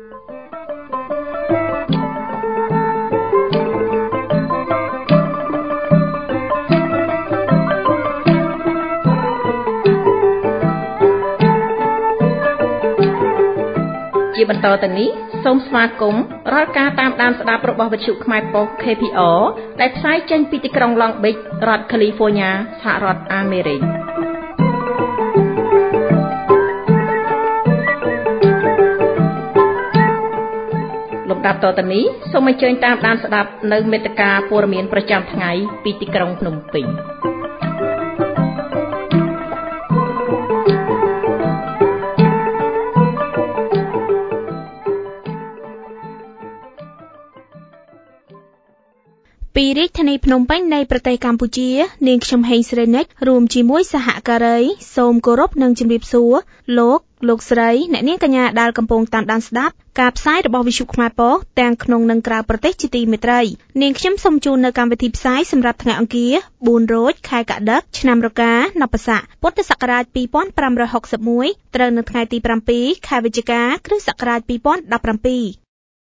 ជាបន្តទៅនេះសូមស្វាគមន៍រាល់ការតាមដានស្ដាប់របស់វិទ្យុខ្មែរប៉ុស្តិ៍ KPR ដែលផ្សាយចេញពីទីក្រុង Long Beach រដ្ឋ California សហរដ្ឋអាមេរិកលំដាប់តទៅនេះសូមអញ្ជើញតាមដានស្ដាប់នៅមេត្តាព័ត៌មានប្រចាំថ្ងៃពីទីក្រុងភ្នំពេញពីរាជធានីភ្នំពេញនៃប្រទេសកម្ពុជានាងខ្ញុំហេងស្រីនិចរួមជាមួយសហការីសូមគោរពនិងជម្រាបសួរលោកស្រីអ្នកនាងកញ្ញាដែលកំពុងតាមដានស្ដាប់ការផ្សាយរបស់វិទ្យុខ្មែរប៉ុស្តិ៍ទាំងក្នុងនិងក្រៅប្រទេសជាទីមេត្រីនាងខ្ញុំសូមជូននៅកម្មវិធីផ្សាយសម្រាប់ថ្ងៃអង្គារ4រោចខែកដឹកឆ្នាំរកានបស័កពុទ្ធសករាជ2561ត្រូវនៅថ្ងៃទី7ខែវិច្ឆិកាគ្រិស្តសករាជ2017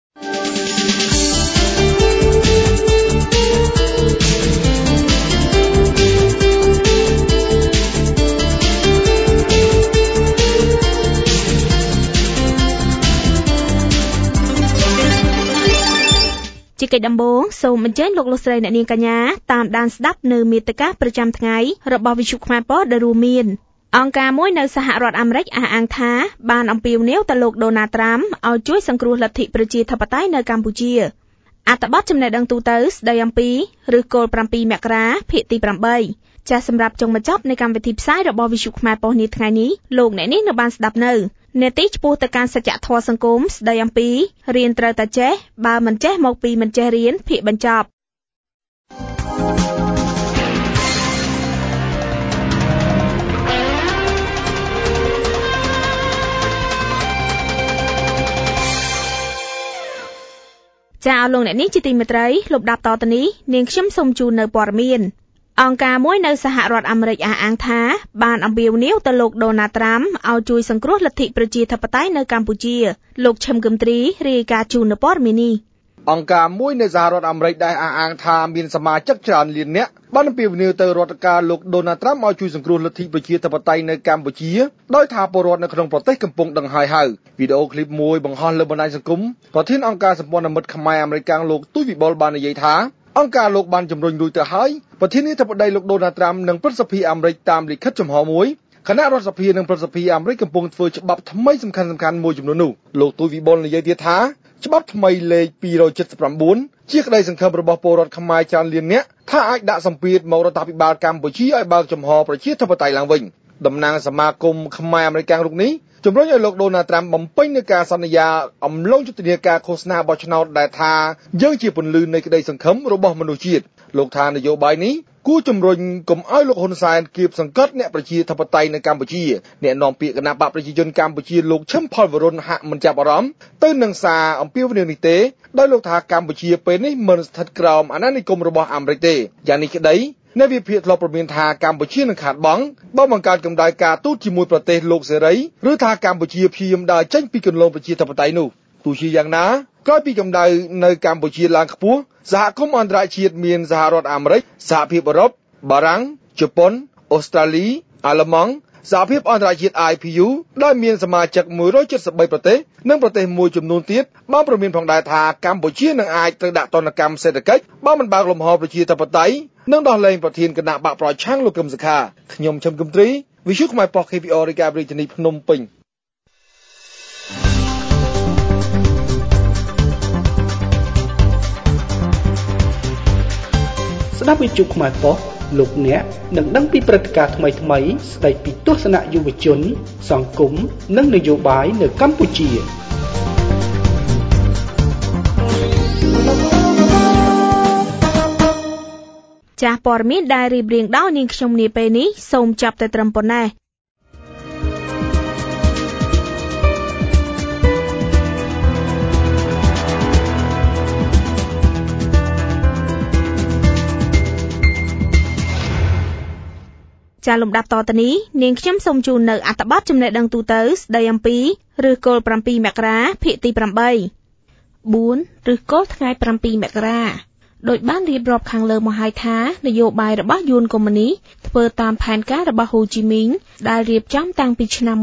ជាកិច្ចដំបូងសូមអញ្ជើញលោកស្រីអ្នកនាងកញ្ញាតាមដានស្ដាប់នៅមេត្តាប្រចាំថ្ងៃរបស់វិទ្យុខ្មែរប៉ុស្តិ៍ដែលរួមមានអង្គការមួយនៅសហរដ្ឋអាមេរិកអះអាងថាបានអំពាវនាវទៅលោកដូណាល់ត្រាំឲ្យជួយសង្គ្រោះលទ្ធិប្រជាធិបតេយ្យនៅកម្ពុជាអត្ថបទចំណេះដឹងទូទៅស្ដីអំពីឫសគល់7មករាភាគទី8ចាសសម្រាប់ចុងបញ្ចប់នៃកម្មវិធីផ្សាយរបស់វិទ្យុខ្មែរប៉ុស្តិ៍នាថ្ងៃនេះលោកអ្នកនាងនៅបានស្ដាប់នៅនេតិឆ្ពោះទៅកាន់សច្ចធម៌សង្គមស្ដីអំពីរៀនត្រូវតែចេះបើមិនចេះមកពីមិនចេះរៀនភាគបញ្ចប់ចាអរលោកអ្នកនាងជាទីមេត្រីលំដាប់តទៅនេះនាងខ្ញុំសូមជូននៅព័ត៌មានអង្គការមួយនៅសហរដ្ឋអាមេរិកអះអាងថាបានអំពាវនាវទៅលោកដូណាល់ត្រាំឲ្យជួយសង្គ្រោះលទ្ធិប្រជាធិបតេយ្យនៅកម្ពុជាលោកឈឹមគឹមទ្រីរាយការណ៍ជូននៅព័ត៌មាននេះអង្គការមួយនៅសហរដ្ឋអាមេរិកដែលអះអាងថាមានសមាជិកច្រើនលាននាក់បានអំពាវនាវទៅរដ្ឋាភិបាលលោកដូណាល់ត្រាំឲ្យជួយសង្គ្រោះលទ្ធិប្រជាធិបតេយ្យនៅកម្ពុជាដោយថាពលរដ្ឋនៅក្នុងប្រទេសកំពុងដឹងហើយវីដេអូឃ្លីបមួយបង្ហោះលើបណ្ដាញសង្គមប្រធានអង្គការសម្ព័ន្ធមិត្តខ្មែរអាមេរិកលោកទូចវិបុលបាននិយាយថាអង្គការលោកបានជំរុញរួចទៅហើយប្រធានាធិបតីលោកដូណាល់ត្រាំនិងប្រសិទ្ធិអាមេរិកតាមលិខិតចំហមួយគណៈរដ្ឋសភានិងប្រសិទ្ធិអាមេរិកកំពុងធ្វើច្បាប់ថ្មីសំខាន់មួយចំនួននោះលោកទូចវិបុលនិយាយទៀតថាច្បាប់ថ្មីលេខ279ជាក្តីសង្ឃឹមរបស់ពលរដ្ឋខ្មែរច្រើនលាននាក់ថាអាចដាក់សម្ពាធមករដ្ឋាភិបាលកម្ពុជាឲ្យបើកចំហប្រជាធិបតេយ្យឡើងវិញតំណាងសមាគមខ្មែរអាមេរិករូបនេះជំរុញឲ្យលោកដូណាល់ត្រាំបំពេញនូវការសន្យាអំឡុងយុទ្ធនាការឃោសនាបោះឆ្នោតដែលថាយើងជាពន្លឺនៃក្តីសង្ឃឹមរបស់មនុស្សជាតិលោកថានយោបាយនេះគួរជំរុញកុំឲ្យលោកហ៊ុនសែនគៀបសង្កត់អ្នកប្រជាធិបតេយ្យនៅកម្ពុជាអ្នកនាំពាក្យគណៈបកប្រជាជនកម្ពុជាលោកឈឹមផលវរុនហាក់មិនចាប់អារម្មណ៍ទៅនឹងសារអំពាវនាវនេះទេដោយលោកថាកម្ពុជាពេលនេះមិនស្ថិតក្រោមអាណានិគមរបស់អាមេរិកទេយ៉ាងនេះក្តីអ្នកវិភាគធ្លាប់ប្រមានថាកម្ពុជានឹងខាតបង់បើបង្កើតកម្ដៅការទូតជាមួយប្រទេសលោកសេរីឬថាកម្ពុជាព្យាយាមដើរចេញពីគន្លងប្រជាធិបតេយ្យនោះទោះជាយ៉ាងណាក្រោយពីកម្ដៅនៅកម្ពុជាឡើងខ្ពស់សហគមន៍អន្តរជាតិមានសហរដ្ឋអាមេរិកសហភាពអឺរ៉ុបបារាំងជប៉ុនអូស្ត្រាលីអាល្លឺម៉ង់សហភាពអន្តរជាតិ IPU ដែលមានសមាជិក173ប្រទេសនិងប្រទេសមួយចំនួនទៀតបានប្រមានផងដែរថាកម្ពុជានឹងអាចត្រូវដាក់ទណ្ឌកម្មសេដ្ឋកិច្ចបើមិនបើកលំហប្រជាធិបតេយ្យនិងដោះលែងប្រធានគណៈបកប្រឆាំងលោកកឹមសុខាខ្ញុំឈឹមគឹមទ្រីវិទ្យុខ្មែរប៉ុស្តិ៍ KPR រាយការណ៍ពីរាជធានីភ្នំពេញស្ដាប់វិទ្យុខ្មែរប៉ុស្តិ៍លោកអ្នកនឹងដឹងពីព្រឹត្តិការណ៍ថ្មីៗស្ដីពីទស្សនៈយុវជនសង្គមនិងនយោបាយនៅកម្ពុជាចាស់ព័ត៌មានដែលរៀបរៀងដោយនាងខ្ញុំនាពេលនេះសូមចាប់តែត្រឹមប៉ុណ្ណេះចាលំដាប់តទៅនេះនាងខ្ញុំសូមជូននៅអត្ថបទចំណេះដឹងទូទៅស្ដីអំពីឫសគល់7មករាភាគទី8 4ឫសគល់ថ្ងៃ7មករាដោយបានរៀបរាប់ខាងលើមកហើយថានយោបាយរបស់យួនកុម្មុយនីសធ្វើតាមផែនការរបស់ហ៊ូជីមីងដែលរៀបចំតាំងពីឆ្នាំ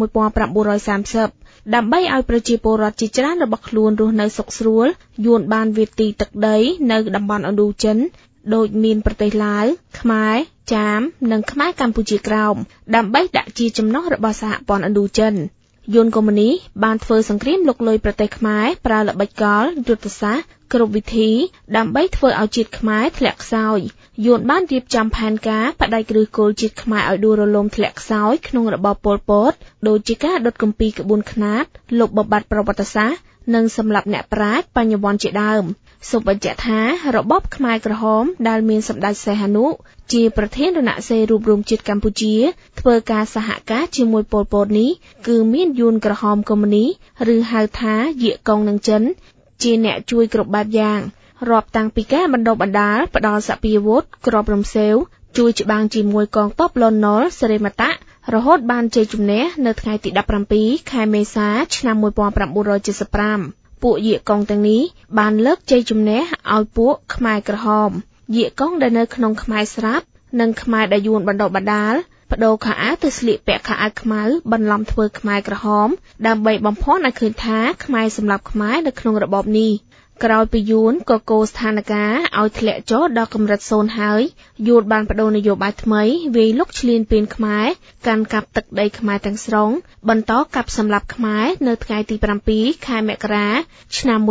1930ដើម្បីឲ្យប្រជាពលរដ្ឋជាច្រើនរបស់ខ្លួនរស់នៅសុខស្រួលយួនបានវាយទីទឹកដីនៅតំបន់ឥណ្ឌូចិនដូចមានប្រទេសឡាវខ្មែរចាមនិងខ្មែរកម្ពុជាក្រោមដើម្បីដាក់ជាចំណុះរបស់សហព័ន្ធឥណ្ឌូចិនយួនកុម្មុយនីសបានធ្វើសង្គ្រាមលុកលុយប្រទេសខ្មែរប្រើល្បិចកលយុទ្ធសាស្ត្រគ្រប់វិធីដើម្បីធ្វើឲ្យជាតិខ្មែរធ្លាក់ខ្សោយយួនបានរៀបចំផែនការបដិគ្រឹះគោលជាតិខ្មែរឲ្យដួលរលំធ្លាក់ខ្សោយក្នុងរបបប៉ុលពតដូចជាការដុតគម្ពីរក្បួនខ្នាតលុបបំបាត់ប្រវត្តិសាស្ត្រនិងសម្លាប់អ្នកប្រាជ្ញបញ្ញវន្តជាដើមសូមបញ្ជាក់ថារបបខ្មែរក្រហមដែលមានសម្ដេចសីហនុជាប្រធានគណៈសេរីរួបរวมជាតិកម្ពុជាធ្វើការសហការជាមួយប៉ុលពតនេះគឺមានយួនក្រហមកុម្មុយនីសឬហៅថាយាកកងនឹងចិនជាអ្នកជួយគ្រប់បែបយ៉ាងរាប់តាំងពីការបណ្ដុះបណ្ដាលផ្ដល់សពាវុធក្របរំសេវជួយច្បាំងជាមួយកងទ័ពលន់នល់សេរីមតៈរហូតបានជ័យជំនះនៅថ្ងៃទី17ខែមេសាឆ្នាំ1975ពួកយាកកងទាំងនេះបានលើកជ័យជំនះឲ្យពួកខ្មែរក្រហមយាកកងដែលនៅក្នុងខ្មែរស្រាប់និងខ្មែរដែលយួនបណ្ដុះបណ្ដាលបដូរខោអាវទៅស្លៀកពាក់ខោអាវខ្មៅបន្លំធ្វើខ្មែរក្រហមដើម្បីបំភាន់ឲ្យឃើញថាខ្មែរសម្លាប់ខ្មែរនៅក្នុងរបបនេះក្រោយពីយួនកកស្ថានភាពឲ្យធ្លាក់ចុះដល់កម្រិត0ហើយយួនបានបដូរនយោបាយថ្មីវាយលុកឈ្លានពានខ្មែរកាន់កាប់ទឹកដីខ្មែរទាំងស្រុងបន្តកាប់សម្លាប់ខ្មែរនៅថ្ងៃទី7ខែមករាឆ្នាំ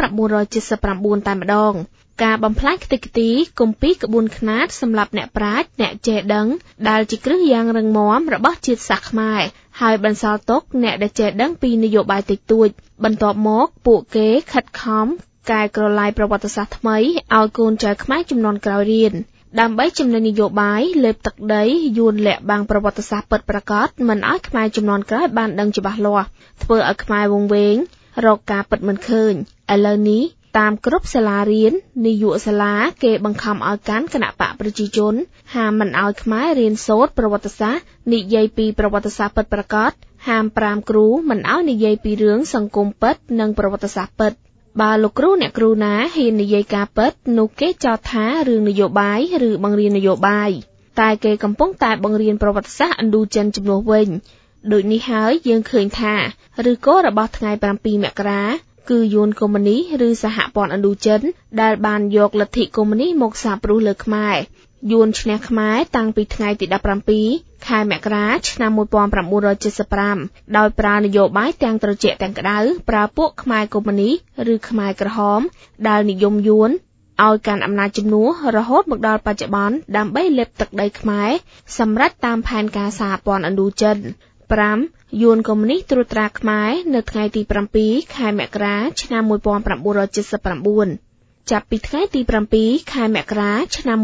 1979តែម្ដងការបំផ្លាញខ្ទេចខ្ទីគម្ពីរក្បួនខ្នាតសម្រាប់អ្នកប្រាជ្ញអ្នកចេះដឹងដែលជាគ្រឹះយ៉ាងរឹងមាំរបស់ជាតិសាសន៍ខ្មែរហើយបន្សល់ទុកអ្នកដែលចេះដឹងពីនយោបាយតិចតួចបន្ទាប់មកពួកគេខិតខំកែក្រឡាយប្រវត្តិសាស្ត្រថ្មីឲ្យកូនចៅខ្មែរជំនាន់ក្រោយរៀនដើម្បីចំណេញនយោបាយលេបទឹកដីយួនលាក់បាំងប្រវត្តិសាស្ត្រពិតប្រាកដមិនឲ្យខ្មែរជំនាន់ក្រោយបានដឹងច្បាស់លាស់ធ្វើឲ្យខ្មែរវង្វេងរកការពិតមិនឃើញឥឡូវនេះតាមគ្រប់សាលារៀននាយកសាលាគេបង្ខំឲ្យកាន់គណៈបកប្រជាជនហាមមិនឲ្យខ្មែររៀនសូត្រប្រវត្តិសាស្ត្រនិយាយពីប្រវត្តិសាស្ត្រពិតប្រាកដហាម5គ្រូមិនឲ្យនិយាយពីរឿងសង្គមពិតនិងប្រវត្តិសាស្ត្រពិតបើលោកគ្រូអ្នកគ្រូណាហ៊ាននិយាយការពិតនោះគេចោទថារឿងនយោបាយឬបង្រៀននយោបាយតែគេកំពុងតែបង្រៀនប្រវត្តិសាស្ត្រឥណ្ឌូចិនជំនួសវិញដូចនេះហើយយើងឃើញថាឬក៏របស់ថ្ងៃ7មករាគឺយួនកុម្មុយនីសឬសហព័ន្ធឥណ្ឌូចិនដែលបានយកលទ្ធិកុម្មុយនីសមកសាបព្រោះលើខ្មែរយួនឈ្នះខ្មែរតាំងពីថ្ងៃទី17ខែមករាឆ្នាំ1975ដោយប្រើនយោបាយទាំងត្រជាក់ទាំងក្តៅប្រើពួកខ្មែរកុម្មុយនីសឬខ្មែរក្រហមដែលនិយមយួនឲ្យកាន់អំណាចជំនួសរហូតមកដល់បច្ចុប្បន្នដើម្បីលេបទឹកដីខ្មែរសម្រាប់តាមផែនការសហព័ន្ធឥណ្ឌូចិន5យួនកុម្មុយនីសត្រួតត្រាខ្មែរនៅថ្ងៃទី7ខែមករាឆ្នាំ1979ចាប់ពីថ្ងៃទី7ខែមករាឆ្នាំ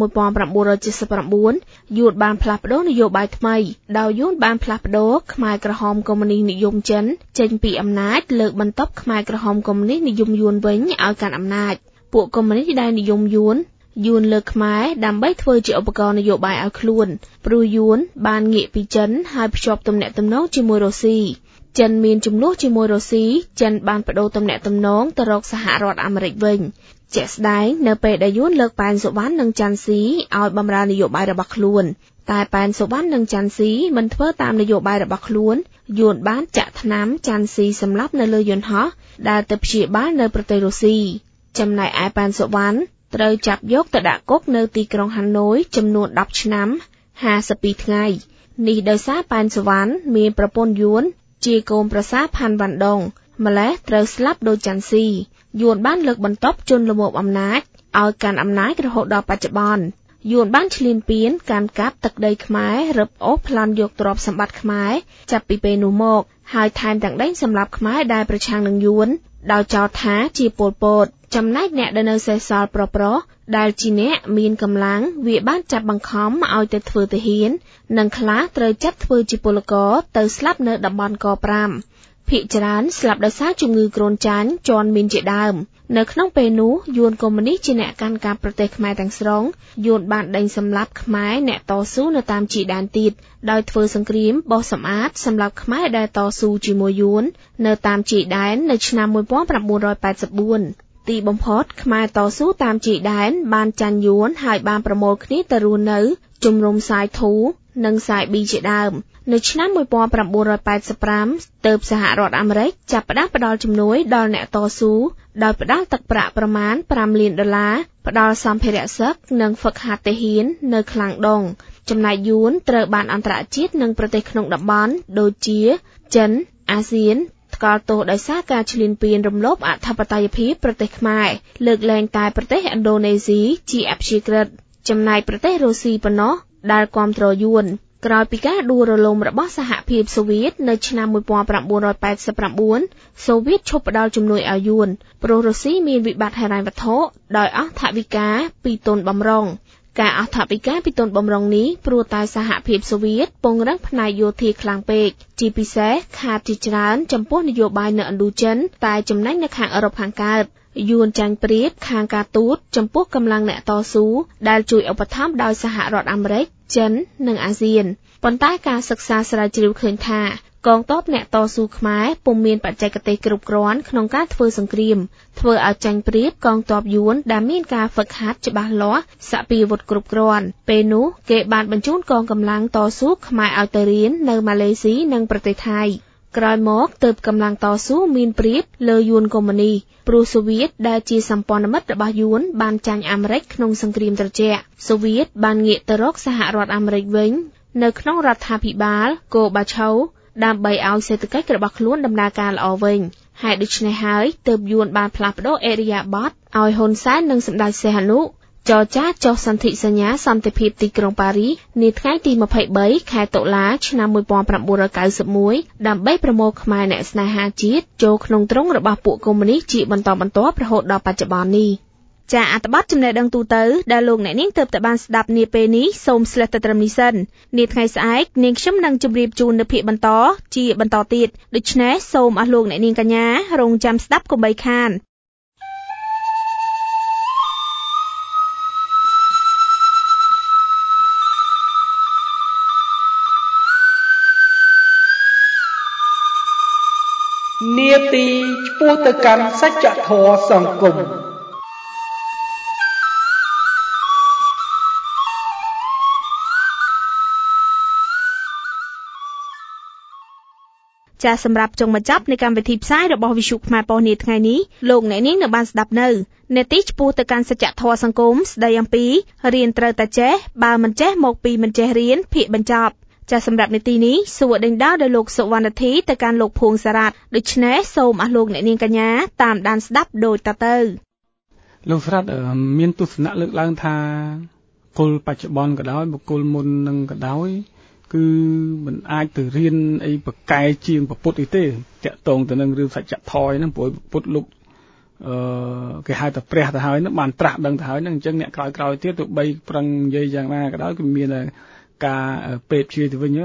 1979យួនបានផ្លាស់ប្តូរនយោបាយថ្មីដោយយួនបានផ្លាស់ប្តូរខ្មែរក្រហមកុម្មុយនីសនិយមចិនចេញពីអំណាចលើកបន្ទប់ខ្មែរក្រហមកុម្មុយនីសនិយមយួនវិញឲ្យកាន់អំណាចពួកកុម្មុយនីសដែលនិយមយួនលើកខ្មែរដើម្បីធ្វើជាឧបករណ៍នយោបាយឲ្យខ្លួនព្រោះយួនបានងាកពីចិនហើយភ្ជាប់ទំនាក់ទំនងជាមួយរុស្ស៊ីចិនមានជំនួសជាមួយរុស្ស៊ីចិនបានបដូរទំនាក់ទំនងទៅរកសហរដ្ឋអាមេរិកវិញជាក់ស្ដែងនៅពេលដែលយួនលើកប៉ែនសុវណ្ណនិងច័ន្ទស៊ីឲ្យបម្រើនយោបាយរបស់ខ្លួនតែប៉ែនសុវណ្ណនិងច័ន្ទស៊ីមិនធ្វើតាមនយោបាយរបស់ខ្លួនយួនបានចាក់ថ្នាំច័ន្ទស៊ីសម្លាប់នៅលើយន្តហោះដែលទៅព្យាបាលនៅប្រទេសរុស្ស៊ីចំណែកឯប៉ែនសុវណ្ណត្រូវចាប់យកទៅដាក់គុកនៅទីក្រុងហាណូយចំនួន10ឆ្នាំ52ថ្ងៃនេះដោយសារប៉ែនសុវណ្ណមានប្រពន្ធយួនជាកូនប្រសារផាន់វ៉ាន់ដងម្លេះត្រូវស្លាប់ដោយច័ន្ទស៊ីយួនបានលើកបន្ទប់ជនល្មើសអំណាចឲ្យកាន់អំណាចរហូតដល់បច្ចុប្បន្នយួនបានឈ្លានពានកាន់កាប់ទឹកដីខ្មែររឹបអូសប្លន់យកទ្រព្យសម្បត្តិខ្មែរចាប់ពីពេលនោះមកហើយថែមទាំងដេញសម្លាប់ខ្មែរដែលប្រឆាំងនឹងយួនដោយចោទថាជាប៉ុលពតចំណែកអ្នកដែលនៅសេសសល់ប្រុសដែលជាអ្នកមានកម្លាំងវាបានចាប់បង្ខំឲ្យទៅធ្វើទាហាននិងខ្លះត្រូវចាប់ធ្វើជាពលករទៅស្លាប់នៅតំបន់ក5 ភាគច្រើនស្លាប់ដោយសារជំងឺគ្រុនចាញ់ជន់មីនជាដើមនៅក្នុងពេលនោះយួនកុម្មុយនីសជាអ្នកកាន់កាប់ប្រទេសខ្មែរទាំងស្រុងយួនបានដេញសម្លាប់ខ្មែរអ្នកតស៊ូនៅតាមជីដែនទៀតដោយធ្វើសង្គ្រាមបោះសម្អាតសម្លាប់ខ្មែរដែលតស៊ូជាមួយយួននៅតាមជីដែននៅឆ្នាំ1984ទីបំផុតខ្មែរតស៊ូតាមជីដែនបានចាញ់យួនហើយបានប្រមូលគ្នាទៅរស់នៅជំរំសាយធូនិងសាយប៊ីជាដើមនៅឆ្នាំ1985ទើបសហរដ្ឋអាមេរិកចាប់ផ្ដើមផ្ដល់ជំនួយដល់អ្នកតស៊ូដោយផ្ដល់ទឹកប្រាក់ប្រមាណ$5 លានផ្ដល់សម្ភារៈសឹកនិងហ្វឹកហាត់ទាហាននៅឃ្លាំងដុងចំណែកយួនត្រូវបានអន្តរជាតិនិងប្រទេសក្នុងតំបន់ដូចជាចិនអាស៊ានថ្កោលទោសដោយសារការឈ្លានពានរំលោភអធិបតេយ្យភាពប្រទេសខ្មែរលើកលែងតែប្រទេសឥណ្ឌូនេស៊ីជាអព្យាក្រឹតចំណែកប្រទេសរុស្ស៊ីប៉ុណ្ណោះដែលគាំទ្រយួនក្រោយពីការដួលរលំរបស់សហភាពសូវៀតនៅឆ្នាំ1989សូវៀតឈប់ផ្ដល់ជំនួយឲ្យយួនព្រោះរុស្ស៊ីមានវិបត្តិហិរញ្ញវត្ថុដោយអស់ថវិកាពីទុនបម្រុងការអស់ថវិកាពីទុនបម្រុងនេះព្រោះតែសហភាពសូវៀតពង្រឹងផ្នែកយោធាខ្លាំងពេកជាពិសេសខាតជាច្រើនចំពោះនយោបាយនៅឥណ្ឌូចិនតែចំណេញនៅខាងអឺរ៉ុបខាងកើតយួនចាញ់ប្រៀបខាងការទូតចំពោះកម្លាំងអ្នកតស៊ូដែលជួយឧបត្ថម្ភដោយសហរដ្ឋអាមេរិកចិននិងអាស៊ានប៉ុន្តែការសិក្សាស្រាវជ្រាវឃើញថាកងទ័ពអ្នកតស៊ូខ្មែរពុំមានបច្ចេកទេសគ្រប់គ្រាន់ក្នុងការធ្វើសង្គ្រាមធ្វើឲ្យចាញ់ប្រៀបកងទ័ពយួនដែលមានការហ្វឹកហាត់ច្បាស់លាស់សពាវុធគ្រប់គ្រាន់ពេលនោះគេបានបញ្ជូនកងកម្លាំងតស៊ូខ្មែរឲ្យទៅរៀននៅម៉ាឡេស៊ីនិងប្រទេសថៃក្រោយមកទើបកម្លាំងតស៊ូមានប្រៀបលើយួនកុម្មុយនីសព្រោះសូវៀតដែលជាសម្ព័ន្ធមិត្តរបស់យួនបានចាញ់អាមេរិកក្នុងសង្គ្រាមត្រជាក់សូវៀតបានងាកទៅរកសហរដ្ឋអាមេរិកវិញនៅក្នុងរដ្ឋាភិបាលកូបាឆូវដើម្បីឲ្យសេដ្ឋកិច្ចរបស់ខ្លួនដំណើរការល្អវិញហើយដូច្នេះហើយទើបយួនបានផ្លាស់ប្ដូរអេរិយាបថឲ្យហ៊ុនសែននិងសម្ដេចសីហនុចរចាចុះសន្ធិសញ្ញាសន្តិភាពទីក្រុងប៉ារីសនាថ្ងៃទី23ខែតុលាឆ្នាំ1991ដើម្បីប្រមូលខ្មែរអ្នកស្នេហាជាតិចូលក្នុងទ្រង់របស់ពួកកុម្មុយនីសជាបន្តបន្ទាប់រហូតដល់បច្ចុប្បន្ននេះចាអត្ថបទចំណេះដឹងទូទៅដែលលោកអ្នកនាងទើបតែបានស្ដាប់នាពេលនេះសូមស្លេះតែត្រឹមនេះសិននាថ្ងៃស្អែកនាងខ្ញុំនឹងជម្រាបជូននៅភាគបន្តជាបន្តទៀតដូច្នេះសូមអស់លោកអ្នកនាងកញ្ញារងចាំស្ដាប់កុំបីខាននាទីឆ្ពោះទៅកាន់សច្ចធម៌សង្គមចាសម្រាប់ចុងបញ្ចប់នៃកម្មវិធីផ្សាយរបស់វិទ្យុខ្មែរប៉ុស្តិ៍នាថ្ងៃនេះលោកអ្នកនាងនៅបានស្ដាប់នៅនាទីឆ្ពោះទៅកាន់សច្ចធម៌សង្គមស្ដីអំពីរៀនត្រូវតែចេះបើមិនចេះមកពីមិនចេះរៀនភាគបញ្ចប់ចាសម្រាប់នាទីនេះសួរដេញដោលដោយលោកសុវណ្ណធីទៅកាន់លោកភួងសារ៉ាត់ដូច្នេះសូមអស់លោកអ្នកនាងកញ្ញាតាមដានស្ដាប់ដូចតទៅលោកសារ៉ាត់មានទស្សនៈលើកឡើងថាបុគ្គលបច្ចុប្បន្នក៏ដោយបុគ្គលមុននឹងក៏ដោយគឺមិនអាចទៅរៀនអីប្រកែជាងពុទ្ធអីទេតាក់ទងទៅនឹងរឿងសច្ចធម៌ហ្នឹងព្រោះពុទ្ធលោកគេហៅថាព្រះទៅហើយហ្នឹងបានត្រាស់ដឹងទៅហើយហ្នឹងអញ្ចឹងអ្នកក្រោយទៀតទោះបីប្រឹងនិយាយយ៉ាងណាក៏ដោយគឺមានការពេបជាទៅវិញ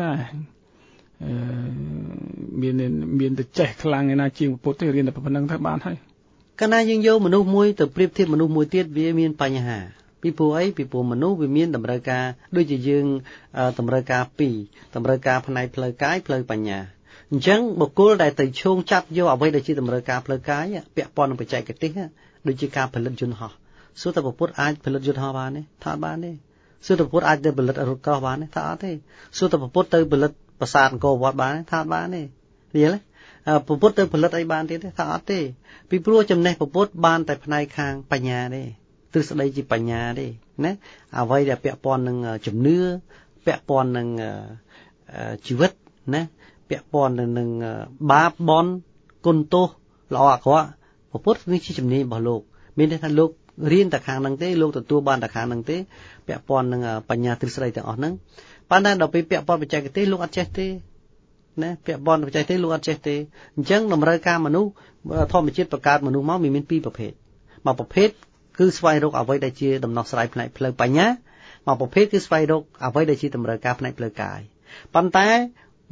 មានតែចេះខ្លាំងឯណាជាងពុទ្ធទេរៀនតែប៉ុណ្្នឹងទៅបានហើយកាលណាយើងយកមនុស្សមួយទៅប្រៀបធៀបមនុស្សមួយទៀតវាមានបញ្ហាពីព្រោះអីពីព្រោះមនុស្សវាមានតម្រូវការដូចជាយើងតម្រូវការពីរតម្រូវការផ្នែកផ្លូវកាយផ្លូវបញ្ញាអញ្ចឹងបុគ្គលដែលទៅឈោងចាប់យកអ្វីដែលជាតម្រូវការផ្លូវកាយពាក់ព័ន្ធនឹងបច្ចេកទេសដូចជាការផលិតយន្តហោះសួរតើពុទ្ធអាចផលិតយន្តហោះបានទេថាអត់បានទេសួរតើពុទ្ធអាចទៅផលិតរថក្រោះបានទេថាអត់ទេសួរតើពុទ្ធទៅផលិតប្រាសាទអង្គរវត្តបានទេថាអត់បានទេយល់ទេពុទ្ធទៅផលិតអីបានទៀតទេថាអត់ទេពីព្រោះចំណេះពុទ្ធបានតែផ្នែកខាងបញ្ញាទេទ្រឹស្ដីជាបញ្ញាទេណាអ្វីដែលពាក់ព័ន្ធនឹងជំនឿពាក់ព័ន្ធនឹងជីវិតណាពាក់ព័ន្ធនឹងបាបបន់គុណទោសល្អអាក្រក់ពុទ្ធវាជាជំនាញរបស់លោកមានន័យថាលោករៀនតែខាងហ្នឹងទេលោកទទួលបានតែខាងហ្នឹងទេពាក់ព័ន្ធនឹងបញ្ញាទ្រឹស្ដីទាំងអស់ហ្នឹងប៉ុន្តែដល់ពេលពាក់ព័ន្ធបច្ចេកទេសលោកអត់ចេះទេណាពាក់ព័ន្ធបច្ចេកទេសលោកអត់ចេះទេអញ្ចឹងតម្រូវការមនុស្សធម្មជាតិបង្កើតមនុស្សមកមានពីរប្រភេទមួយប្រភេទគឺស្វែងរកអ្វីដែលជាដំណោះស្រាយផ្នែកផ្លូវបញ្ញាមួយប្រភេទគឺស្វែងរកអ្វីដែលជាតម្រូវការផ្នែកផ្លូវកាយប៉ុន្តែ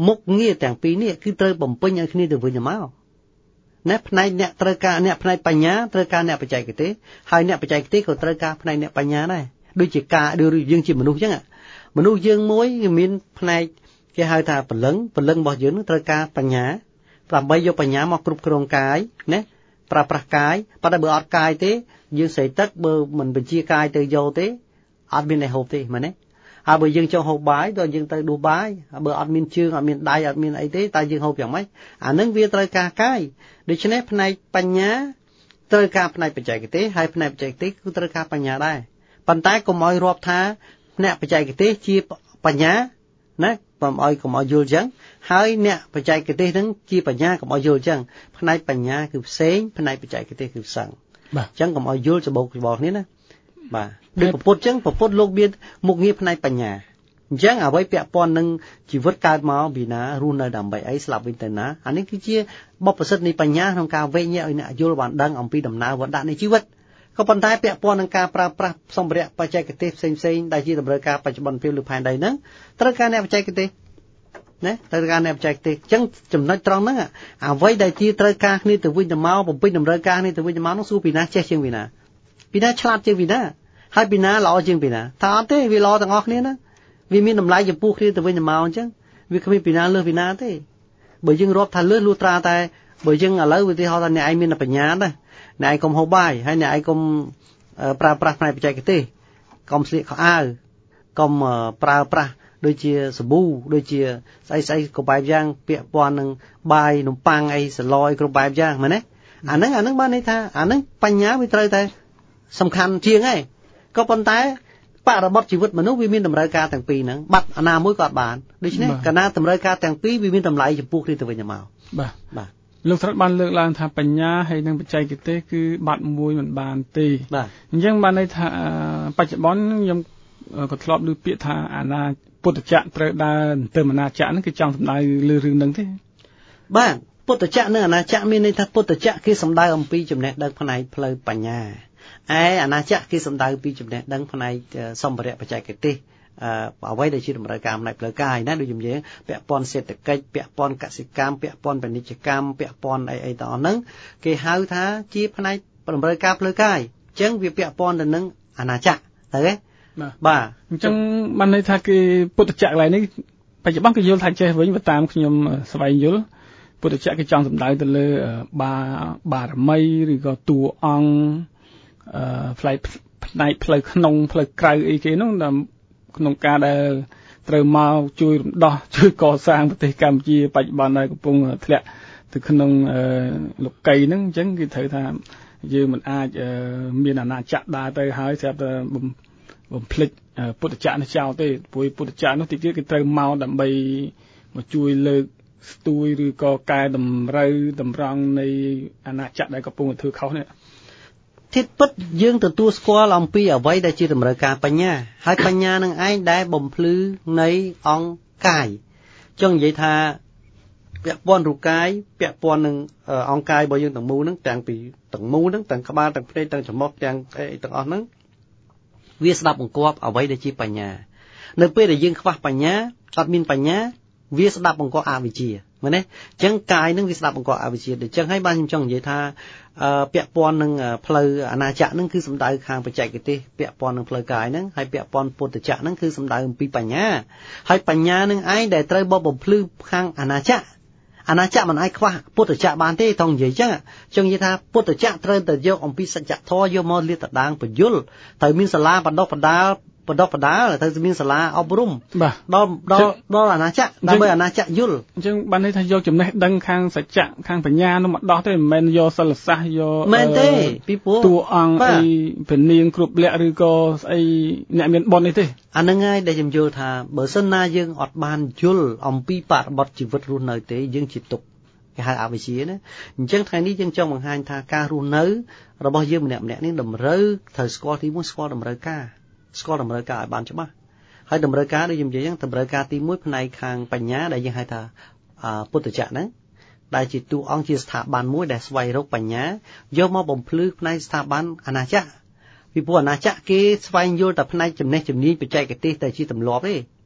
មុខងារទាំងពីរនេះគឺត្រូវបំពេញឲ្យគ្នាទៅវិញទៅមកណាផ្នែកអ្នកត្រូវការអ្នកផ្នែកបញ្ញាត្រូវការអ្នកបច្ចេកទេសហើយអ្នកបច្ចេកទេសក៏ត្រូវការផ្នែកអ្នកបញ្ញាដែរដូចជាការដូចយើងជាមនុស្សអញ្ចឹងមនុស្សយើងមួយមានផ្នែកគេហៅថាពលឹងរបស់យើងនឹងត្រូវការបញ្ញាដើម្បីយកបញ្ញាមកគ្រប់គ្រងកាយណាប្រើប្រាស់កាយប៉ុន្តែបើអត់កាយទេយើងស្រេកទឹកបើមិនបញ្ជាកាយទៅយកទេអត់មានតែហូបទេមែនទេហើយបើយើងចង់ហូបបាយដល់យើងទៅដួសបាយបើអត់មានជើងអត់មានដៃអត់មានអីទេតើយើងហូបយ៉ាងម៉េចអានឹងវាត្រូវការកាយដូច្នេះផ្នែកបញ្ញាត្រូវការផ្នែកបច្ចេកទេសហើយផ្នែកបច្ចេកទេសគឺត្រូវការបញ្ញាដែរប៉ុន្តែកុំឲ្យរាប់ថាអ្នកបច្ចេកទេសជាបញ្ញាណាកុំឲ្យយល់ចឹងហើយអ្នកបច្ចេកទេសហ្នឹងជាបញ្ញាកុំឲ្យយល់ចឹងផ្នែកបញ្ញាគឺផ្សេងផ្នែកបច្ចេកទេសគឺផ្សេងបាទអញ្ចឹងកុំឲ្យយល់ច្បោកគ្នាណាបាទដូចពុទ្ធចឹងពុទ្ធលោកមានមុខងារផ្នែកបញ្ញាអញ្ចឹងអ្វីពាក់ព័ន្ធនឹងជីវិតកើតមកពីណារស់នៅដើម្បីអីស្លាប់វិញទៅណាអានេះគឺជាបបប្រសិទ្ធនៃបញ្ញាក្នុងការវែងញែកឲ្យអ្នកយល់បានដឹងអំពីដំណើរវដ្តនៃជីវិតក៏ប៉ុន្តែពាក់ព័ន្ធនឹងការប្រើប្រាស់សម្ភារៈបច្ចេកទេសផ្សេងៗដែលជាតម្រូវការបច្ចុប្បន្នភាពលើផែនដីហ្នឹងត្រូវការអ្នកបច្ចេកទេសណាត្រូវការអ្នកបច្ចេកទេសអញ្ចឹងចំណុចត្រង់ហ្នឹងអ្វីដែលជាត្រូវការគ្នាទៅវិញទៅមកបំពេញតម្រូវការគ្នាទៅវិញទៅមកនោះសួរពីណាចេះជាងពីណាឆ្លាតជាងពីណាហើយពីណាល្អជាងពីណាថាអត់ទេវាល្អទាំងអស់គ្នាណាវាមានតម្លៃចំពោះគ្នាទៅវិញទៅមកអញ្ចឹងវាគ្មានពីណាលើសពីណាទេបើយើងរាប់ថាលើសលុះត្រាតែបើយើងឥឡូវឧទាហរណ៍ថាអ្នកឯងមានបញ្ញាណាអ្នកឯងកុំហូបបាយហើយអ្នកឯងកុំប្រើប្រាស់ផ្នែកបច្ចេកទេសកុំស្លៀកខោអាវកុំប្រើប្រាស់ដូចជាសាប៊ូដូចជាស្អីក៏បែបយ៉ាងពាក់ព័ន្ធនឹងបាយនំប៉័ងអីសឡយគ្រប់បែបយ៉ាងមែនទេអាហ្នឹងបានន័យថាអាហ្នឹងបញ្ញាវាត្រូវតែសំខាន់ជាងឯងក៏ប៉ុន្តែបរិបទជីវិតមនុស្សវាមានតម្រូវការទាំងពីរហ្នឹងបាត់អាណាមួយក៏អត់បានដូច្នេះកាលណាតម្រូវការទាំងពីរវាមានតម្លៃចំពោះគ្នាទៅវិញទៅមកបាទលោកស្រីបានលើកឡើងថាបញ្ញាហើយនិងបច្ចេកទេសគឺបាត់មួយមិនបានទេអញ្ចឹងបានន័យថាបច្ចុប្បន្នខ្ញុំក៏ធ្លាប់ឮពាក្យថាអាណាពុទ្ធចក្រត្រូវដើរទៅអាណាចក្រហ្នឹងគឺចង់សំដៅលើរឿងហ្នឹងទេបាទពុទ្ធចក្រនិងអាណាចក្រមានន័យថាពុទ្ធចក្រគេសំដៅអំពីចំណេះដឹងផ្នែកផ្លូវបញ្ញាឯអាណាចក្រគេសំដៅពីចំណេះដឹងផ្នែកសម្ភារៈបច្ចេកទេសអ្វីដែលជាតម្រូវការផ្នែកផ្លូវកាយណាដូចយើងពាក់ព័ន្ធសេដ្ឋកិច្ចពាក់ព័ន្ធកសិកម្មពាក់ព័ន្ធពាណិជ្ជកម្មពាក់ព័ន្ធអីទាំងអស់ហ្នឹងគេហៅថាជាផ្នែកតម្រូវការផ្លូវកាយអញ្ចឹងវាពាក់ព័ន្ធទៅនឹងអាណាចក្រទៅទេបាទអញ្ចឹងបានន័យថាគេពុទ្ធចក្រឡើយនេះបច្ចុប្បន្នគេយល់ថាចេះវិញបើតាមខ្ញុំស្វែងយល់ពុទ្ធចក្រគេចង់សំដៅទៅលើបារមីឬក៏តួអង្គផ្នែកផ្លូវក្នុងផ្លូវក្រៅអីគេនោះក្នុងការដែលត្រូវមកជួយរំដោះជួយកសាងប្រទេសកម្ពុជាបច្ចុប្បន្នដែលកំពុងធ្លាក់ទៅក្នុងលោកីហ្នឹងអញ្ចឹងគេត្រូវថាយើងមិនអាចមានអាណាចក្រដើរទៅហើយស្រាប់តែបំភ្លេចពុទ្ធចក្រនេះចោលទេព្រោះពុទ្ធចក្រនោះទីទៀតគេត្រូវមកដើម្បីមកជួយលើកស្ទួយឬក៏កែតម្រូវតម្រង់នៃអាណាចក្រដែលកំពុងធ្វើខុសនេះធិតពិតយើងទទួលស្គាល់អំពីអ្វីដែលជាតម្រូវការបញ្ញាហើយបញ្ញានឹងឯងដែលបំភ្លឺនៃអង្គកាយចង់និយាយថាពាក់ព័ន្ធរូបកាយពាក់ព័ន្ធនឹងអង្គកាយរបស់យើងទាំងមូលហ្នឹងទាំងពីទាំងមូលហ្នឹងទាំងក្បាលទាំងភ្នែកទាំងច្រមុះទាំងអីទាំងអស់ហ្នឹងវាស្ដាប់បង្គាប់អ្វីដែលជាបញ្ញានៅពេលដែលយើងខ្វះបញ្ញាអត់មានបញ្ញាវាស្ដាប់បង្គាប់អវិជ្ជាមែនទេអញ្ចឹងកាយនឹងវាស្ដាប់បង្គាប់អវិជ្ជាដូច្នេះហើយបានខ្ញុំចង់និយាយថាពាក់ព័ន្ធនឹងផ្លូវអាណាចក្រនឹងគឺសំដៅខាងបច្ចេកទេសពាក់ព័ន្ធនឹងផ្លូវកាយនឹងហើយពាក់ព័ន្ធពុទ្ធចក្រនឹងគឺសំដៅអំពីបញ្ញាហើយបញ្ញានឹងឯងដែលត្រូវបបបំភ្លឺខាងអាណាចក្រមិនអាចខ្វះពុទ្ធចក្របានទេតោះនិយាយចឹងនិយាយថាពុទ្ធចក្រត្រូវតែយកអំពីសច្ចធម៌យកមកលាតត្រដាងបញ្យលត្រូវមានសាលាបណ្ដុះបណ្ដាលត្រូវមានសាលាអប់រំដល់អាណាចក្រដើម្បីអាណាចក្រយល់អញ្ចឹងបានន័យថាយកចំណេះដឹងខាងសច្ចៈខាងបញ្ញានោះមកដោះទេមិនមែនយកសិលសាស្ត្រយកមែនទេពីព្រោះតួអង្គអីពនាងគ្រប់លក្ខឬក៏ស្អីអ្នកមានបុណ្យនេះទេអាហ្នឹងហើយដែលខ្ញុំយល់ថាបើសិនណាយើងអត់បានយល់អំពីបរិបទជីវិតរស់នៅទេយើងជាទុក្ខគេហៅអវិជ្ជាណាអញ្ចឹងថ្ងៃនេះយើងចង់បង្ហាញថាការរស់នៅរបស់យើងម្នាក់ៗនេះតម្រូវត្រូវស្គាល់ទីមួយស្គាល់តម្រូវការឲ្យបានច្បាស់ហើយតម្រូវការដូចខ្ញុំនិយាយហ្នឹងតម្រូវការទី1ផ្នែកខាងបញ្ញាដែលយើងហៅថាពុទ្ធចក្រហ្នឹងដែលជាតួអង្គជាស្ថាប័នមួយដែលស្វែងរកបញ្ញាយកមកបំភ្លឺផ្នែកស្ថាប័នអាណាចក្រពីព្រោះអាណាចក្រគេស្វែងយល់តែផ្នែកចំណេះជំនាញបច្ចេកទេសតែជាទម្លាប់ទេ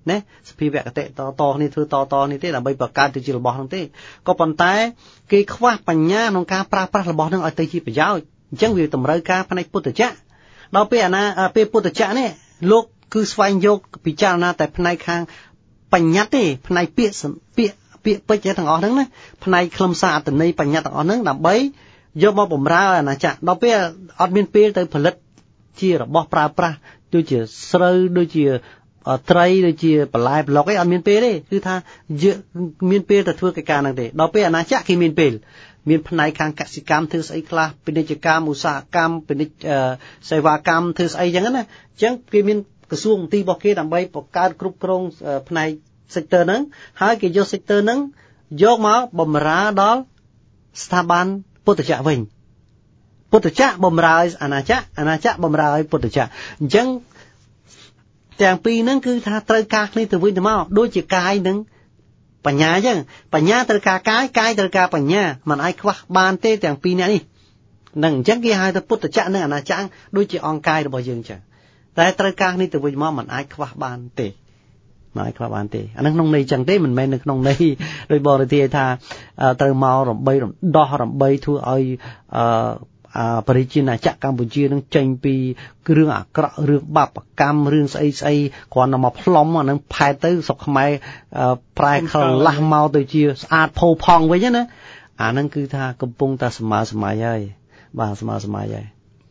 ណាសភាវៈកតិតនេះធ្វើតនេះទេដើម្បីបង្កើតទៅជារបស់ហ្នឹងទេក៏ប៉ុន្តែគេខ្វះបញ្ញាក្នុងការប្រើប្រាស់របស់ហ្នឹងឲ្យទៅជាប្រយោជន៍អញ្ចឹងវាតម្រូវការផ្នែកពុទ្ធចក្រដល់ពេលពុទ្ធចក្រនេះលោកគឺស្វែងយកពិចារណាតែផ្នែកខាងបញ្ញត្តិទេផ្នែកពាក្យពេចន៍ទាំងអស់ហ្នឹងណាផ្នែកខ្លឹមសារអត្ថន័យបញ្ញត្តិទាំងអស់ហ្នឹងដើម្បីយកមកបម្រើអាណាចក្រដល់ពេលអត់មានពេលទៅផលិតជារបស់ប្រើប្រាស់ដូចជាស្រូវដូចជាត្រីដូចជាបន្លែប្លុកអីអត់មានពេលទេគឺថាមានពេលទៅធ្វើកិច្ចការហ្នឹងទេដល់ពេលអាណាចក្រគេមានពេលមានផ្នែកខាងកសិកម្មធ្វើស្អីខ្លះពាណិជ្ជកម្មឧស្សាហកម្មពាណិជ្ជសេវាកម្មធ្វើស្អីចឹងណាអញ្ចឹងគេមានក្រសួងមន្ទីររបស់គេដើម្បីបង្កើតគ្រប់គ្រងផ្នែក sector ហ្នឹងហើយគេយក sector ហ្នឹងយកមកបម្រើដល់ស្ថាប័នពុទ្ធចក្រវិញពុទ្ធចក្របម្រើឲ្យអាណាចក្របម្រើឲ្យពុទ្ធចក្រអញ្ចឹងទាំងពីរហ្នឹងគឺថាត្រូវការគ្នាទៅវិញទៅមកដូចជាកាយនិងបញ្ញាអញ្ចឹងបញ្ញាត្រូវការកាយត្រូវការបញ្ញាមិនអាចខ្វះបានទេទាំងពីរនាក់នេះនឹងអញ្ចឹងគេហៅថាពុទ្ធចក្រនិងអាណាចក្រដូចជាអង្គកាយរបស់យើងអញ្ចឹងតែត្រូវការគ្នាទៅវិញមកមិនអាចខ្វះបានទេមិនអាចខ្វះបានទេអានឹងក្នុងន័យអញ្ចឹងទេមិនមែននៅក្នុងន័យដោយបរិធាយថាត្រូវមករំបីរំដោះរំបីធ្វើឲ្យបរិជាណាចក្រកម្ពុជានឹងចេញពីគ្រឿងអាក្រក់រឿងបាបកម្មរឿងស្អីគ្រាន់តែមកផ្លុំអានឹងផែតទៅស្រុកខ្មែរប្រែខលាស់មកទៅជាស្អាតផូរផង់វិញណាអានឹងគឺថាកំពុងតែសម័យហើយបាទសម័យហើយ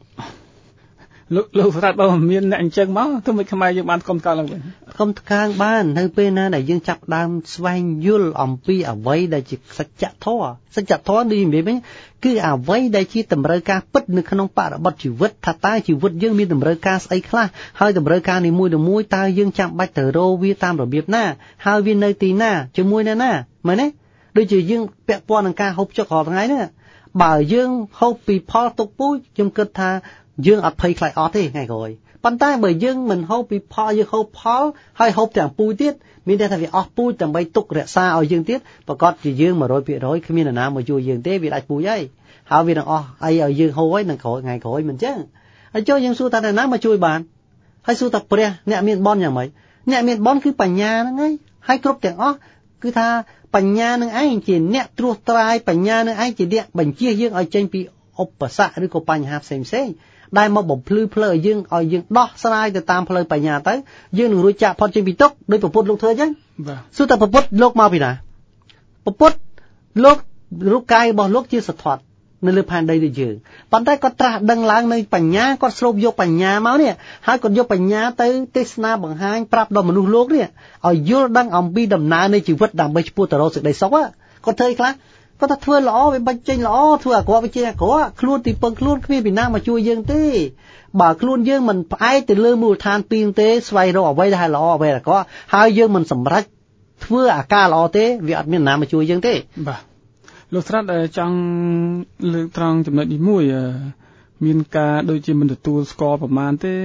លោកស្រាប់បើមានអ្នកអញ្ចឹងមកទោះមិនខ្មែរយើងបានកុំតឡើងវិញកុំកាងបាននៅពេលណាដែលយើងចាប់ដើមស្វែងយល់អំពីអ្វីដែលជាសច្ចធម៌ដូចនិយាយវិញគឺអ្វីដែលជាតម្រូវការពិតនៅក្នុងបរិបទជីវិតថាតើជីវិតយើងមានតម្រូវការស្អីខ្លះហើយតម្រូវការនីមួយតើយើងចាំបាច់ទៅរកវាតាមរបៀបណាហើយវានៅទីណាជាមួយណាមែនទេដូចជាយើងពាក់ព័ន្ធនឹងការហូបចុករាល់ថ្ងៃហ្នឹងបើយើងហូបពីផលទុកពូជខ្ញុំគិតថាយើងអត់ភ័យខ្លាចអត់ទេថ្ងៃក្រោយប៉ុន្តែបើយើងមិនហូបពីផលយើងហូបផលហើយហូបទាំងពូជទៀតមានតែថាវាអស់ពូជដើម្បីទុករក្សាឲ្យយើងទៀតប្រកាសជាយើង 100% គ្មាននរណាមកជួយយើងទេវាដាច់ពូជហើយវានឹងអស់អីឲ្យយើងហូបហើយនឹងក្រោយថ្ងៃក្រោយមិនចឹងហើយចុះយើងសួរថានរណាមកជួយបានហើយសួរថាព្រះអ្នកមានបនយ៉ាងម៉េចអ្នកមានបនគឺបញ្ញាហ្នឹងហើយគ្រប់ទាំងអស់គឺថាបញ្ញានឹងឯងជាអ្នកត្រួសត្រាយបញ្ញានឹងឯងជាអ្នកបញ្ជាយើងឲ្យចេញពីឧបសគ្គឬក៏បញ្ហាផ្សេងដែលមកបំភ្លឺផ្លូវឲ្យយើងដោះស្រាយទៅតាមផ្លូវបញ្ញាទៅយើងនឹងរួចចាកផុតចេញពីទុក្ខដោយពុទ្ធលោកធ្វើអញ្ចឹងបាទសួរតែពុទ្ធលោកមកពីណាពុទ្ធលោករូបកាយរបស់លោកជាសត្វនៅលើផែនដីដូចយើងប៉ុន្តែគាត់ត្រាស់ដឹងឡើងនៅបញ្ញាគាត់ស្រូបយកបញ្ញាមកនេះហើយគាត់យកបញ្ញាទៅទេសនាបង្ហាញប្រាប់ដល់មនុស្សលោកនេះឲ្យយល់ដឹងអំពីដំណើរនៃជីវិតដើម្បីឆ្ពោះទៅរកសេចក្តីសុខគាត់ធ្វើអីខ្លះគាត់ថាធ្វើល្អវាបាច់ចេញល្អធ្វើអាក្រក់វាចេញអាក្រក់ខ្លួនទីពឹងខ្លួនគ្មានពីណាមកជួយយើងទេបើខ្លួនយើងមិនផ្អែកទៅលើមូលដ្ឋានពីរទេស្វែងរកអ្វីដែលល្អអ្វីដែលអាក្រក់ហើយយើងមិនសម្រេចធ្វើអាការល្អទេវាអត់មានណាមកជួយយើងទេបាទលោកស្រាត់ចង់លើកត្រង់ចំណុចនេះមួយមានការដូចជាមិនទទួលស្គាល់ប្រមាណទេ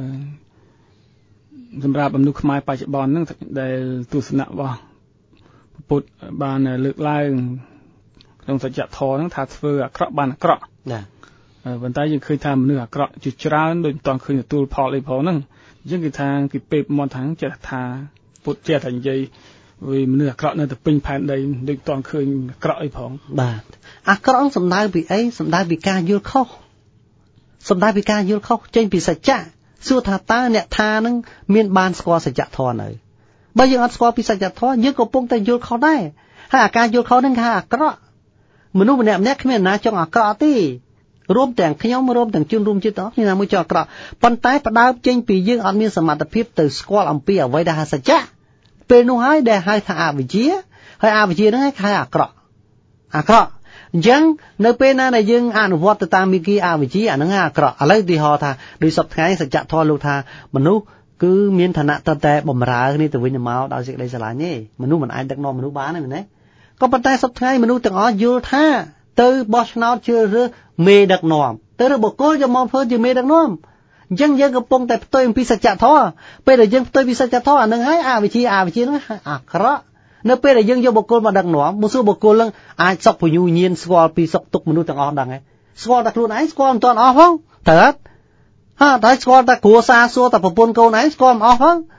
សម្រាប់មនុស្សខ្មែរបច្ចុប្បន្នហ្នឹងដែលទស្សនៈរបស់ពុទ្ធបានលើកឡើងក្នុងសច្ចធម៌ហ្នឹងថាធ្វើអាក្រក់បានអាក្រក់ណាប៉ុន្តែយើងឃើញថាមនុស្សអាក្រក់ជាច្រើនដូចមិនទាន់ឃើញទទួលផលអីផងហ្នឹងអញ្ចឹងគេថាគេពេបមកថាចេះថាពុទ្ធចេះតែនិយាយvìមនុស្សអាក្រក់នៅតែពេញផែនដីដូចតន់ឃើញអាក្រក់អីផងបាទអាក្រក់សំដៅពីអីសំដៅពីការយល់ខុសសំដៅពីការយល់ខុសចេញពីសច្ចៈសួរថាតើអ្នកថានឹងមានបានស្គាល់សច្ចធម៌នៅបើយើងអត់ស្គាល់ពីសច្ចធម៌យើងកំពុងតែយល់ខុសដែរហើយអាការយល់ខុសនឹងថាអាក្រក់មនុស្សម្នាក់គ្មានណាចង់អាក្រក់ទេរួមទាំងខ្ញុំរួមទាំងជនរួមជាតិអស់គ្នាណាមួយចង់អាក្រក់ប៉ុន្តែផ្ដើមចេញពីយើងអត់មានសមត្ថភាពទៅស្គាល់អំពីអ្វីដែលហៅសច្ចៈពេលនោះហើយដែលហៅថាអវិជ្ជាហើយអវិជ្ជាហ្នឹងហៅអាក្រក់អញ្ចឹងនៅពេលណាដែលយើងអនុវត្តទៅតាមមីគីអវិជ្ជាអាហ្នឹងអាក្រក់ឥឡូវឧទាហរណ៍ថាដោយសពថ្ងៃសច្ចធម៌លោកថាមនុស្សគឺមានឋានៈតែបំរើគ្នាទៅវិញទៅមកដោយសេចក្តីស្រឡាញ់ទេមនុស្សមិនអាចដឹកនាំមនុស្សបានទេមែនទេក៏ប៉ុន្តែសពថ្ងៃមនុស្សទាំងអស់យល់ថាទៅបោះឆ្នោតជ្រើសរើសមេដឹកនាំទៅរើសបុគ្គលយកមកធ្វើជាមេដឹកនាំអញ្ចឹងយើងកំពុងតែផ្ទុយអំពីសច្ចធម៌ពេលដែលយើងផ្ទុយពីសច្ចធម៌អានឹងហើយអវិជ្ជាហ្នឹងអាក្រក់នៅពេលដែលយើងយកបុគ្គលមកដឹកនាំមកសួរបុគ្គលនឹងអាចសុខពញ្ញូញៀនស្គាល់ពីសុខទុក្ខមនុស្សទាំងអស់ដឹងហើយស្គាល់តែខ្លួនឯងស្គាល់មិនទាន់អស់ផងត្រូវតែស្គាល់តែគ្រួសារសួរតែប្រពន្ធកូនឯងស្គាល់មិនអស់ផង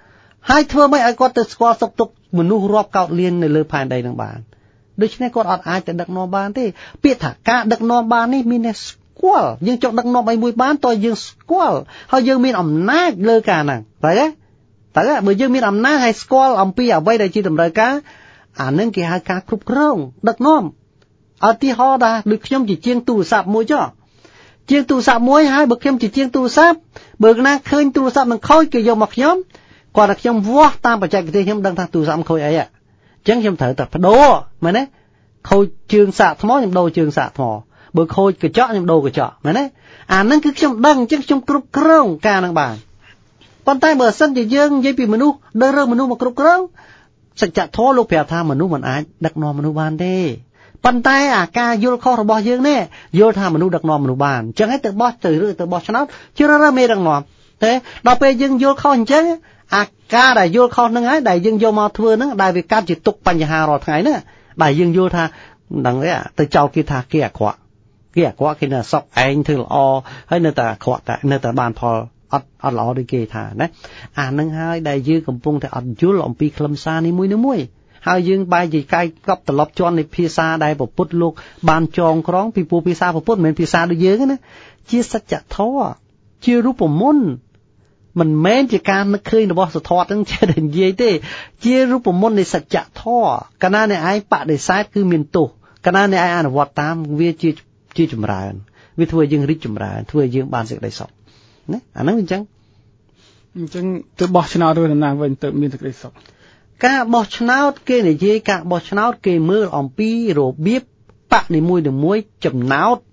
ហើយធ្វើម៉េចឲ្យគាត់ទៅស្គាល់សុខទុក្ខមនុស្សរាប់កោតលាននៅលើផែនដីនឹងបានដូច្នេះគាត់អត់អាចទៅដឹកនាំបានទេពាក្យថាការដឹកនាំបាននេះមានតែស្គាល់យើងចង់ដឹកនាំអីមួយបានតើយើងស្គាល់ហើយយើងមានអំណាចលើការហ្នឹងតែបើយើងមានអំណាចហើយស្គាល់អំពីអ្វីដែលជាតម្រូវការអានឹងគេហៅការគ្រប់គ្រងដឹកនាំឧទាហរណ៍ថាដូចខ្ញុំជាជាងទូរស័ព្ទមួយចុះជាងទូរស័ព្ទមួយហើយបើខ្ញុំជាជាងទូរស័ព្ទបើណាឃើញទូរស័ព្ទនឹងខូចគេយកមកខ្ញុំគាត់ថាខ្ញុំវាស់តាមបច្ចេកទេសខ្ញុំដឹងថាទូរស័ព្ទខូចអីអញ្ចឹងខ្ញុំត្រូវតែបដូរមែនទេខូចជើងសាកថ្មខ្ញុំដូរជើងសាកថ្មបើខូចកញ្ចក់ខ្ញុំដូរកញ្ចក់មែនទេអាហ្នឹងគឺខ្ញុំដឹងអញ្ចឹងខ្ញុំគ្រប់គ្រងការហ្នឹងបានប៉ុន្តែបើសិនជាយើងនិយាយពីមនុស្សដើររើមនុស្សមកគ្រប់គ្រងសច្ចធម៌លោកប្រាប់ថាមនុស្សមិនអាចដឹកនាំមនុស្សបានទេប៉ុន្តែអាការយល់ខុសរបស់យើងនេះយល់ថាមនុស្សដឹកនាំមនុស្សបានអញ្ចឹងហើយទៅបោះឆ្នោតជ្រើសរើសមេដឹកនាំទេដល់ពេលយើងយល់ខុសអញ្ចឹងអាការដែលយល់ខុសហ្នឹងហើយដែលយើងយកមកធ្វើហ្នឹងដែលវាកាត់ជាទុកបញ្ហារាល់ថ្ងៃហ្នឹងដែលយើងយល់ថាដឹងទេទៅចោលគេថាគេអាក្រក់គេនៅសក់ឯងធ្វើល្អហើយនៅតែអាក្រក់តែនៅតែបានផលអត់ល្អដូចគេថាណាអាហ្នឹងហើយដែលយើងកំពុងតែអត់យល់អំពីខ្លឹមសារនីមួយហើយយើងបែរជាកាយកប់ត្រឡប់ជន់នៃភាសាដែលពុទ្ធលោកបានចងក្រងពីពួកភាសាពុទ្ធមិនមែនភាសាដូចយើងណាជាសច្ចធម៌ជារូបមន្តមិនមែនជាការនឹកឃើញរបស់សធរហ្នឹងចេះតែនិយាយទេជារូបមន្តនៃសច្ចធម៌កាលណាអ្នកឯងបដិសេធគឺមានទោសកាលណាអ្នកឯងអនុវត្តតាមវាជាចម្រើនវាធ្វើឲ្យយើងរីកចម្រើនធ្វើឲ្យយើងបានសេចក្តីសុខណាអាហ្នឹងអញ្ចឹងទៅបោះឆ្នោតឬណាវិញទៅមានសេចក្តីសុខការបោះឆ្នោតគេនិយាយការបោះឆ្នោតគេមើលអំពីរបៀបបកនីមួយចំណោទ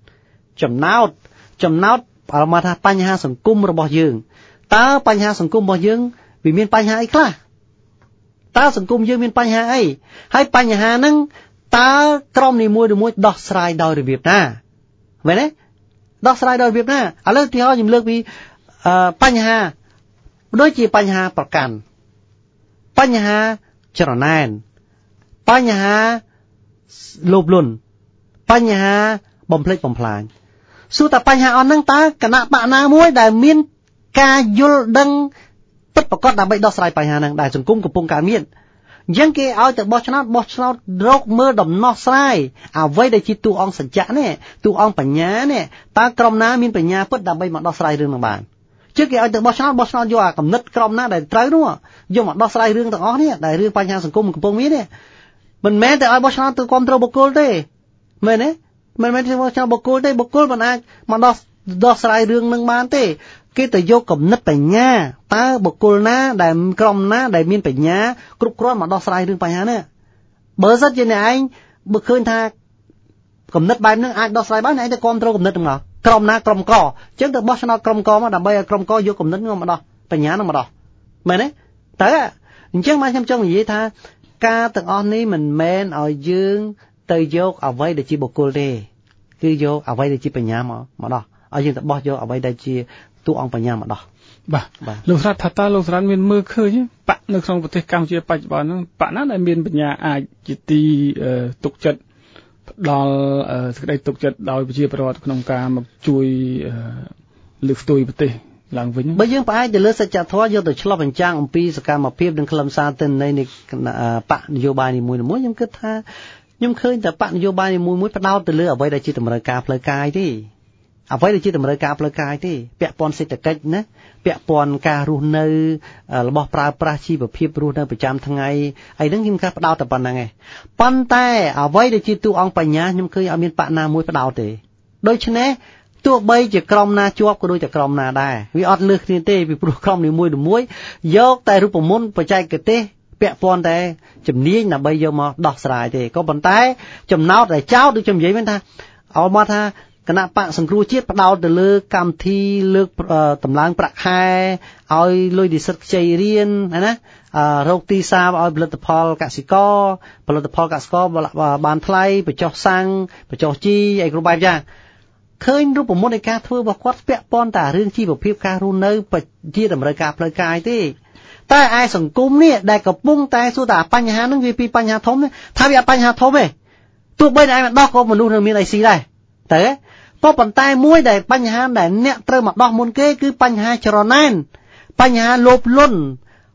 អារម្មណ៍ថាបញ្ហាសង្គមរបស់យើងតើបញ្ហាសង្គមរបស់យើងវាមានបញ្ហាអីខ្លះតើសង្គមយើងមានបញ្ហាអីហើយបញ្ហាហ្នឹងតើក្រុមនីមួយដោះស្រាយដោយរបៀបណាមែនទេដោះស្រាយដោយរបៀបណាឥឡូវទីហោខ្ញុំលើកពីបញ្ហាដូចជាបញ្ហាប្រកាន់បញ្ហាច្រណែនបញ្ហាលោភលន់បញ្ហាបំផ្លិចបំផ្លាញសួរតែបញ្ហាអស់ហ្នឹងតើគណៈបកណាមួយដែលមានការយល់ដឹងពិតប្រាកដដើម្បីដោះស្រាយបញ្ហាហ្នឹងដែលសង្គមកំពុងកើតមានអញ្ចឹងគេឲ្យទៅបោះឆ្នោតរកមើលដំណោះស្រាយអ្វីដែលជាតួអង្គសច្ចៈនេះតួអង្គបញ្ញានេះតើក្រុមណាមានបញ្ញាពិតដើម្បីមកដោះស្រាយរឿងហ្នឹងបានជឿគេឲ្យទៅបោះឆ្នោតយកអាកំណត់ក្រុមណាដែលត្រូវនោះយកមកដោះស្រាយរឿងទាំងអស់នេះដែលរឿងបញ្ហាសង្គមកំពុងមាននេះមិនមែនតែឲ្យបោះឆ្នោតទៅគ្រប់គ្រងបុគ្គលទេមែនទេមិនមែនទេបោះឆ្នោតបុគ្គលទេបុគ្គលមិនអាចមកដោះស្រាយរឿងនឹងបានទេគេទៅយកកំណត់បញ្ញាតើបុគ្គលណាដែលក្រុមណាដែលមានបញ្ញាគ្រប់គ្រាន់មកដោះស្រាយរឿងបញ្ហានេះបើសិនជាអ្នកឯងបើឃើញថាកំណត់បែបហ្នឹងអាចដោះស្រាយបានអ្នកឯងទៅគ្រប់គ្រងកំណត់ហ្នឹងមកក្រុមណាក្រុមកអញ្ចឹងទៅបោះឆ្នោតក្រុមកមកដើម្បីឲ្យក្រុមកយកកំណត់ហ្នឹងមកដោះបញ្ញាហ្នឹងមកដោះមែនទេតើអញ្ចឹងមកខ្ញុំចង់និយាយថាការទាំងអស់នេះមិនមែនឲ្យយើងទៅយកអ្វីដែលជាបុគ្គលទេគឺយកអ្វីដែលជាបញ្ញាមកដោះឲ្យយើងទៅបោះយកអ្វីដែលជាតួអង្គបញ្ញាមកដោះបាទលោកស្រាត់ថាតើលោកស្រាត់មានមើលឃើញបកនៅក្នុងប្រទេសកម្ពុជាបច្ចុប្បន្នហ្នឹងបកណាដែលមានបញ្ញាអាចជាទីទុកចិត្តផ្ដល់សេចក្តីទុកចិត្តដោយប្រជាពលរដ្ឋក្នុងការមកជួយលើកស្ទួយប្រទេសឡើងវិញបើយើងផ្អែកទៅលើសច្ចធម៌យកទៅឆ្លុះបញ្ចាំងអំពីសកម្មភាពនិងខ្លឹមសារទិន្នន័យនៃបកនយោបាយនីមួយៗខ្ញុំគិតថាខ្ញុំឃើញតែបកនយោបាយនីមួយៗផ្ដោតទៅលើអ្វីដែលជាតម្រូវការផ្លូវកាយទេអ្វីដែលជាតម្រូវការផ្លូវកាយទេពាក់ព័ន្ធសេដ្ឋកិច្ចណាពាក់ព័ន្ធការរស់នៅរបស់ប្រើប្រាស់ជីវភាពរស់នៅប្រចាំថ្ងៃអីហ្នឹងខ្ញុំថាផ្ដោតតែប៉ុណ្្នឹងឯងប៉ុន្តែអ្វីដែលជាតួអង្គបញ្ញាខ្ញុំឃើញអត់មានបកណាមួយផ្ដោតទេដូច្នេះទោះបីជាក្រុមណាជាប់ក៏ដូចតែក្រុមណាដែរវាអត់លើសគ្នាទេពីព្រោះក្រុមនីមួយយកតែរូបមន្តបច្ចេកទេសពាក់ព័ន្ធតែជំនាញដើម្បីយកមកដោះស្រាយទេក៏ប៉ុន្តែចំណោទដែលចោទដូចខ្ញុំនិយាយវិញថាឲ្យមកថាគណៈបកសង្គ្រោះជាតិផ្ដោតទៅលើកម្មវិធីលើកតម្លើងប្រាក់ខែឲ្យលុយនិស្សិតខ្ចីរៀនណារោគទីផ្សារឲ្យផលិតផលកសិករបានថ្លៃបញ្ចុះសាំងបញ្ចុះជីអីគ្រប់បែបយ៉ាងឃើញរូបមន្តនៃការធ្វើរបស់គាត់ពាក់ព័ន្ធតែរឿងជីវភាពការរស់នៅជាតម្រូវការផ្លូវកាយទេតែឯសង្គមនេះដែលកំពុងតែសួរថាបញ្ហាហ្នឹងវាពីបញ្ហាធំថាវាអត់បញ្ហាធំទេទោះបីតែឯងមកដោះក៏មនុស្សនៅមានអីស៊ីដែរតែក៏ប៉ុន្តែមួយដែលបញ្ហាដែលអ្នកត្រូវមកដោះមុនគេគឺបញ្ហាច្រណែនបញ្ហាលោភលន់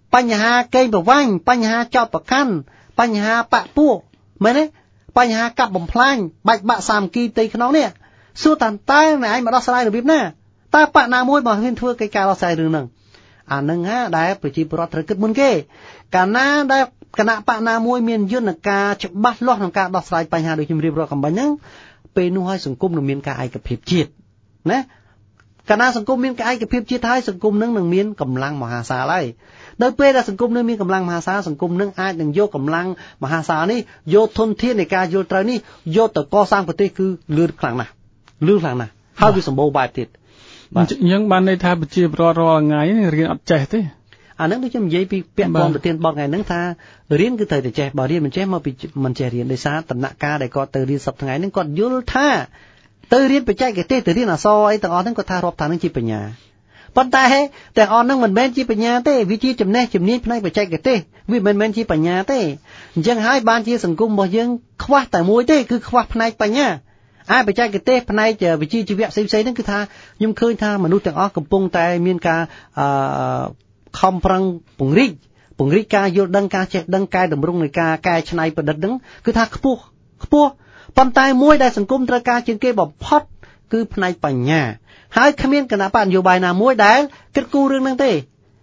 បញ្ហាកេងប្រវ័ញ្ចបញ្ហាចោតប្រកាន់បញ្ហាបកពួកមែនទេបញ្ហាកាប់បំផ្លាញបាច់បាក់សាមគ្គីទីក្នុងនេះសួរតាតើអ្នកឯងមកដោះស្រាយរបៀបណាតើបកណាមួយបើហ៊ានធ្វើកិច្ចការដោះស្រាយរឿងហ្នឹងអានឹងហ่าដែលប្រជាពលរដ្ឋត្រូវគិតមុនគេកាលណាដែលគណៈបកណាមួយមានយន្តការច្បាស់លាស់ក្នុងការដោះស្រាយបញ្ហាដូចខ្ញុំរៀបរាប់កំបាញ់ហ្នឹងពេលនោះឲ្យសង្គមនឹងមានការឯកភាពជាតិណាកាលណាសង្គមមានការឯកភាពជាតិហើយសង្គមនឹងមានកម្លាំងមហាសាលហើយដល់ពេលដែលសង្គមនឹងមានកម្លាំងមហាសាលសង្គមនឹងអាចនឹងយកកម្លាំងមហាសាលនេះយកធនធាននៃការយល់ត្រូវនេះយកទៅកសាងប្រទេសគឺលឿនខ្លាំងណាស់ហើយវាសម្បូរបែបទៀតអញ្ចឹងបានន័យថាប្រជាពលរដ្ឋរាល់ថ្ងៃនេះរៀនអត់ចេះទេអានឹងដូចខ្ញុំនិយាយពីពាក់ព័ន្ធប្រធានបទថ្ងៃហ្នឹងថារៀនគឺត្រូវតែចេះបើរៀនមិនចេះមកពីមិនចេះរៀនដោយសារដំណាក់កាលដែលគាត់ទៅរៀនសប្តាហ៍ថ្ងៃហ្នឹងគាត់យល់ថាទៅរៀនបច្ចេកទេសទៅរៀនអក្សរអីទាំងអស់ហ្នឹងគាត់ថារាប់ថានឹងជាបញ្ញាប៉ុន្តែទាំងអស់ហ្នឹងមិនមែនជាបញ្ញាទេវាជាចំណេះជំនាញផ្នែកបច្ចេកទេសវាមិនមែនជាបញ្ញាទេអញ្ចឹងហើយបានជាសង្គមរបស់យើងខ្វះតែមួយទេគឺខ្វះផ្នែកបញ្ញាបច្ចេកទេសផ្នែកវិជ្ជាជីវៈផ្សេងៗហ្នឹងគឺថាខ្ញុំឃើញថាមនុស្សទាំងអស់កំពុងតែមានការខំប្រឹងពង្រីកការយល់ដឹងការចេះដឹងកែតម្រង់នៃការកែច្នៃប្រឌិតហ្នឹងគឺថាខ្ពស់ប៉ុន្តែមួយដែលសង្គមត្រូវការជាងគេបំផុតគឺផ្នែកបញ្ញាហើយគ្មានគណៈបកនយោបាយណាមួយដែលគិតគូររឿងហ្នឹងទេ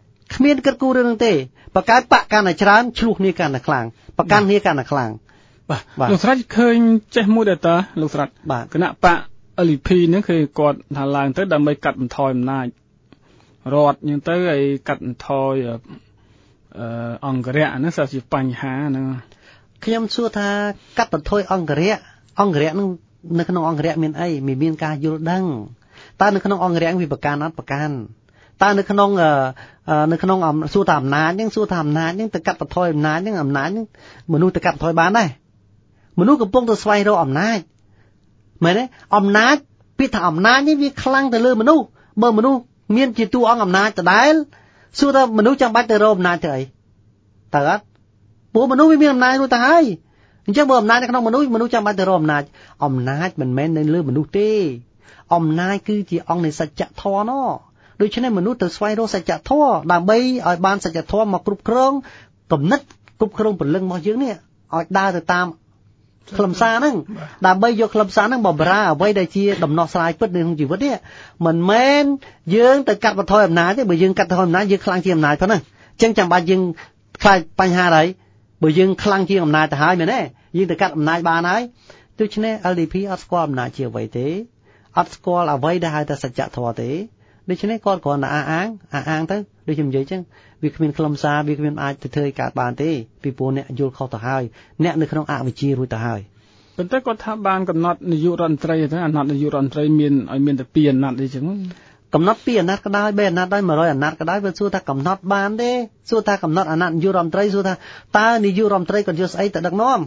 បកកើតបកកាន់តែច្រើនឆ្លោះគ្នាកាន់តែខ្លាំងប្រកាន់គ្នាកាន់តែខ្លាំងបាទលោកស្រាច់ឃើញចេះមួយដែរតើលោកស្រាច់គណៈបក LP ហ្នឹងគឺគាត់ថាឡើងទៅដើម្បីកាត់បន្ថយអំណាចរដ្ឋអញ្ចឹងទៅឲ្យកាត់បន្ថយអង្គរៈហ្នឹងស្អាតជាបញ្ហាហ្នឹងខ្ញុំសួរថាកាត់បន្ថយអង្គរៈហ្នឹងនៅក្នុងអង្គរៈមានអីមានការយល់ដឹងតើនៅក្នុងអង្គរៈវាប្រកាន់អត់ប្រកាន់តើនៅក្នុងសួរថាអំណាចហ្នឹងទៅកាត់បន្ថយអំណាចហ្នឹងមនុស្សទៅកាត់បន្ថយបានដែរមនុស្សកំពុងតែស្វែងរកអំណាចមែនទេអំណាចពាក្យថាអំណាចនេះវាខ្លាំងទៅលើមនុស្សបើមនុស្សមានជាតួអង្គអំណាចដដែលសួរថាមនុស្សចាំបាច់ទៅរកអំណាចទៅអីតើអត់ព្រោះមនុស្សវាមានអំណាចរួចទៅហើយអញ្ចឹងបើអំណាចនៅក្នុងមនុស្សចាំបាច់ទៅរកអំណាចមិនមែននៅលើមនុស្សទេអំណាចគឺជាអង្គនៃសច្ចធម៌ណោះដូច្នេះមនុស្សទៅស្វែងរកសច្ចធម៌ដើម្បីឲ្យបានសច្ចធម៌មកគ្រប់គ្រងគំនិតគ្រប់គ្រងព្រលឹងរបស់យើងនេះឲ្យដើរទៅតាមខ្លឹមសារហ្នឹងដើម្បីយកខ្លឹមសារហ្នឹងបម្រើអ្វីដែលជាដំណោះស្រាយពិតនៅក្នុងជីវិតនេះមិនមែនយើងទៅកាត់បន្ថយអំណាចទេបើយើងកាត់បន្ថយអំណាចយើងខ្លាំងជាងអំណាចប៉ុណ្ណឹងអញ្ចឹងចាំបាច់យើងខ្លាចបញ្ហាហើយបើយើងខ្លាំងជាងអំណាចទៅហើយមែនទេយើងទៅកាត់អំណាចបានហើយដូច្នេះ LDP អត់ស្គាល់អំណាចជាអ្វីទេអត់ស្គាល់អ្វីដែលហៅថាសច្ចធម៌ទេដូច្នេះគាត់គ្រាន់តែអះអាងទៅដូចខ្ញុំនិយាយអញ្ចឹងវាគ្មានខ្លឹមសារវាគ្មានអាចទៅធ្វើឲ្យកើតបានទេពីព្រោះអ្នកយល់ខុសទៅហើយអ្នកនៅក្នុងអវិជ្ជារួចទៅហើយប៉ុន្តែគាត់ថាបានកំណត់នាយករដ្ឋមន្ត្រីទៅអាណត្តិនាយករដ្ឋមន្ត្រីមានឲ្យមានតែ2អាណត្តិអីចឹងកំណត់2អាណត្តិក៏ដោយ3អាណត្តិដោយ100អាណត្តិក៏ដោយវាសួរថាកំណត់បានទេសួរថាកំណត់អាណត្តិនាយករដ្ឋមន្ត្រីសួរថាតើនាយករដ្ឋមន្ត្រីគាត់យកស្អីទៅដឹកនាំ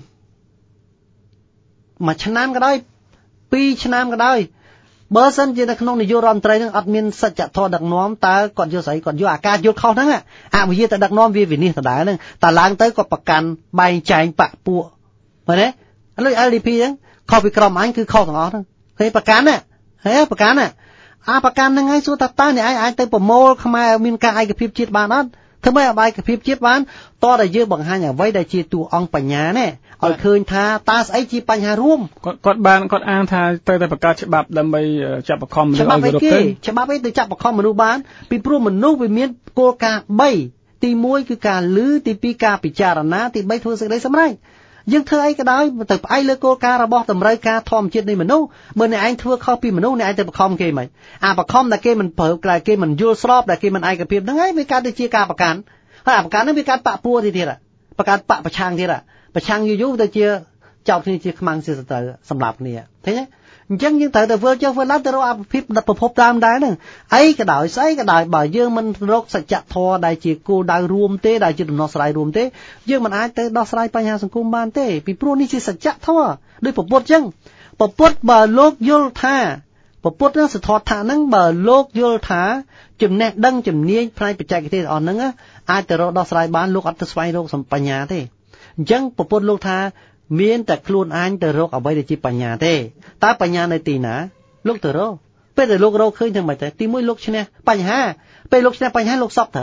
1ឆ្នាំក៏ដោយ2ឆ្នាំក៏ដោយបើសិនជានៅក្នុងនាយករដ្ឋមន្ត្រីនឹងអត់មានសច្ចធម៌ដឹកនាំតើគាត់យកស្អីគាត់យកអាការយល់ខុសហ្នឹងអវិជ្ជាទៅដឹកនាំវាវិនិច្ឆ័យដដែលហ្នឹងតែឡើងទៅគាត់ប្រកាន់បែងចែងបកពួកមែនទេឥឡូវ LDP ហ្នឹងខុសពីក្រុមអញគឺខុសទាំងអស់ហ្នឹងគេប្រកាន់ណាប្រកាន់ហ្នឹងហើយសួរថាតើអ្នកឯងអាចទៅប្រមូលខ្មែរមានការឯកភាពជាតិបានអត់ធ្វើម៉េចឲ្យឯកភាពជាតិបានតើតែយើងបង្ហាញអ្វីដែលជាតួអង្គបញ្ញានេះឲ្យឃើញថាតើស្អីជាបញ្ហារួមគាត់អាងថាទៅតែបង្កើតច្បាប់ដើម្បីចាប់បង្ខំមនុស្សឲ្យគោរពទៅច្បាប់អីទៅចាប់បង្ខំមនុស្សបានពីព្រោះមនុស្សវាមានគោលការណ៍3ទី1គឺការឮទី2ការពិចារណាទី3ធ្វើសេចក្តីសម្រេចយើងធ្វើអីក៏ដោយទៅផ្អែកលើគោលការណ៍របស់តម្រូវការធម្មជាតិនៃមនុស្សបើអ្នកឯងធ្វើខុសពីមនុស្សអ្នកឯងទៅបង្ខំគេមិនបង្ខំតែគេមិនប្រើក្រៅគេមិនយល់ស្របតែគេមិនឯកភាពហ្នឹងហើយវាកើតទៅជាការប្រកាន់ហើយប្រកាន់ហ្នឹងវាកើតបកពួរទៀតប្រកាន់បកប្រឆាំងទៀតប្រឆាំងយូរទៅជាចោតគ្នាជាខ្មាំងជាសត្រូវសម្រាប់គ្នាឃើញទេអញ្ចឹងយើងត្រូវទៅធ្វើចុះធ្វើឡើងទៅរកអភិភាពប្រភពតាមដែរហ្នឹងអីក៏ដោយស្អីក៏ដោយបើយើងមិនរកសច្ចធម៌ដែលជាគោលដៅរួមទេដែលជាដំណោះស្រាយរួមទេយើងមិនអាចទៅដោះស្រាយបញ្ហាសង្គមបានទេពីព្រោះនេះជាសច្ចធម៌ដោយពុទ្ធអញ្ចឹងពុទ្ធបើលោកយល់ថាពុទ្ធនឹងសទ្ធថាហ្នឹងបើលោកយល់ថាចំណេះដឹងជំនាញផ្នែកបច្ចេកទេសអស់ហ្នឹងអាចទៅរកដោះស្រាយបានលោកអត់ទៅស្វែងរកបញ្ញាទេអញ្ចឹងពុទ្ធលោកថាមានតែខ្លួនអញទៅរកអ្វីដែលជាបញ្ញាទេតើបញ្ញានៅទីណាលោកទៅរកពេលដែលលោករកឃើញទាំងម៉េចទៅទី1លោកឈ្នះបញ្ហាពេលលោកឈ្នះបញ្ហាលោកសពត្រាត់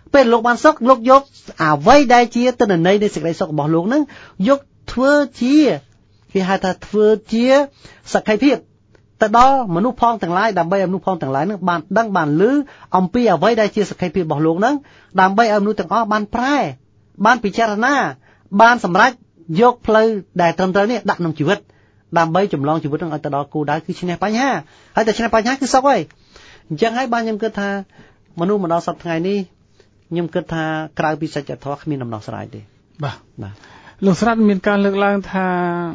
ពេលលោកបានសុខលោកយកអ្វីដែលជាទិន្នន័យនៃសេចក្តីសុខរបស់លោកហ្នឹងយកធ្វើជាគេហៅថាធ្វើជាសក្ខីភាពទៅដល់មនុស្សផងទាំងឡាយដើម្បីឲ្យមនុស្សផងទាំងឡាយហ្នឹងបានដឹងបានឮអំពីអ្វីដែលជាសក្ខីភាពរបស់លោកហ្នឹងដើម្បីឲ្យមនុស្សទាំងអស់បានប្រែបានពិចារណាបានសម្រេចយកផ្លូវដែលត្រឹមត្រូវនេះដាក់ក្នុងជីវិតដើម្បីចម្លងជីវិតហ្នឹងឲ្យទៅដល់គោលដៅគឺឈ្នះបញ្ហាហើយតែឈ្នះបញ្ហាគឺសុខហើយអញ្ចឹងហើយបានខ្ញុំគិតថាមនុស្សមកដល់សប្តាហ៍ថ្ងៃនេះខ្ញុំគិតថាក្រៅពីសច្ចធម៌គ្មានដំណោះស្រាយទេបាទលោកស្រាត់មានការលើកឡើងថា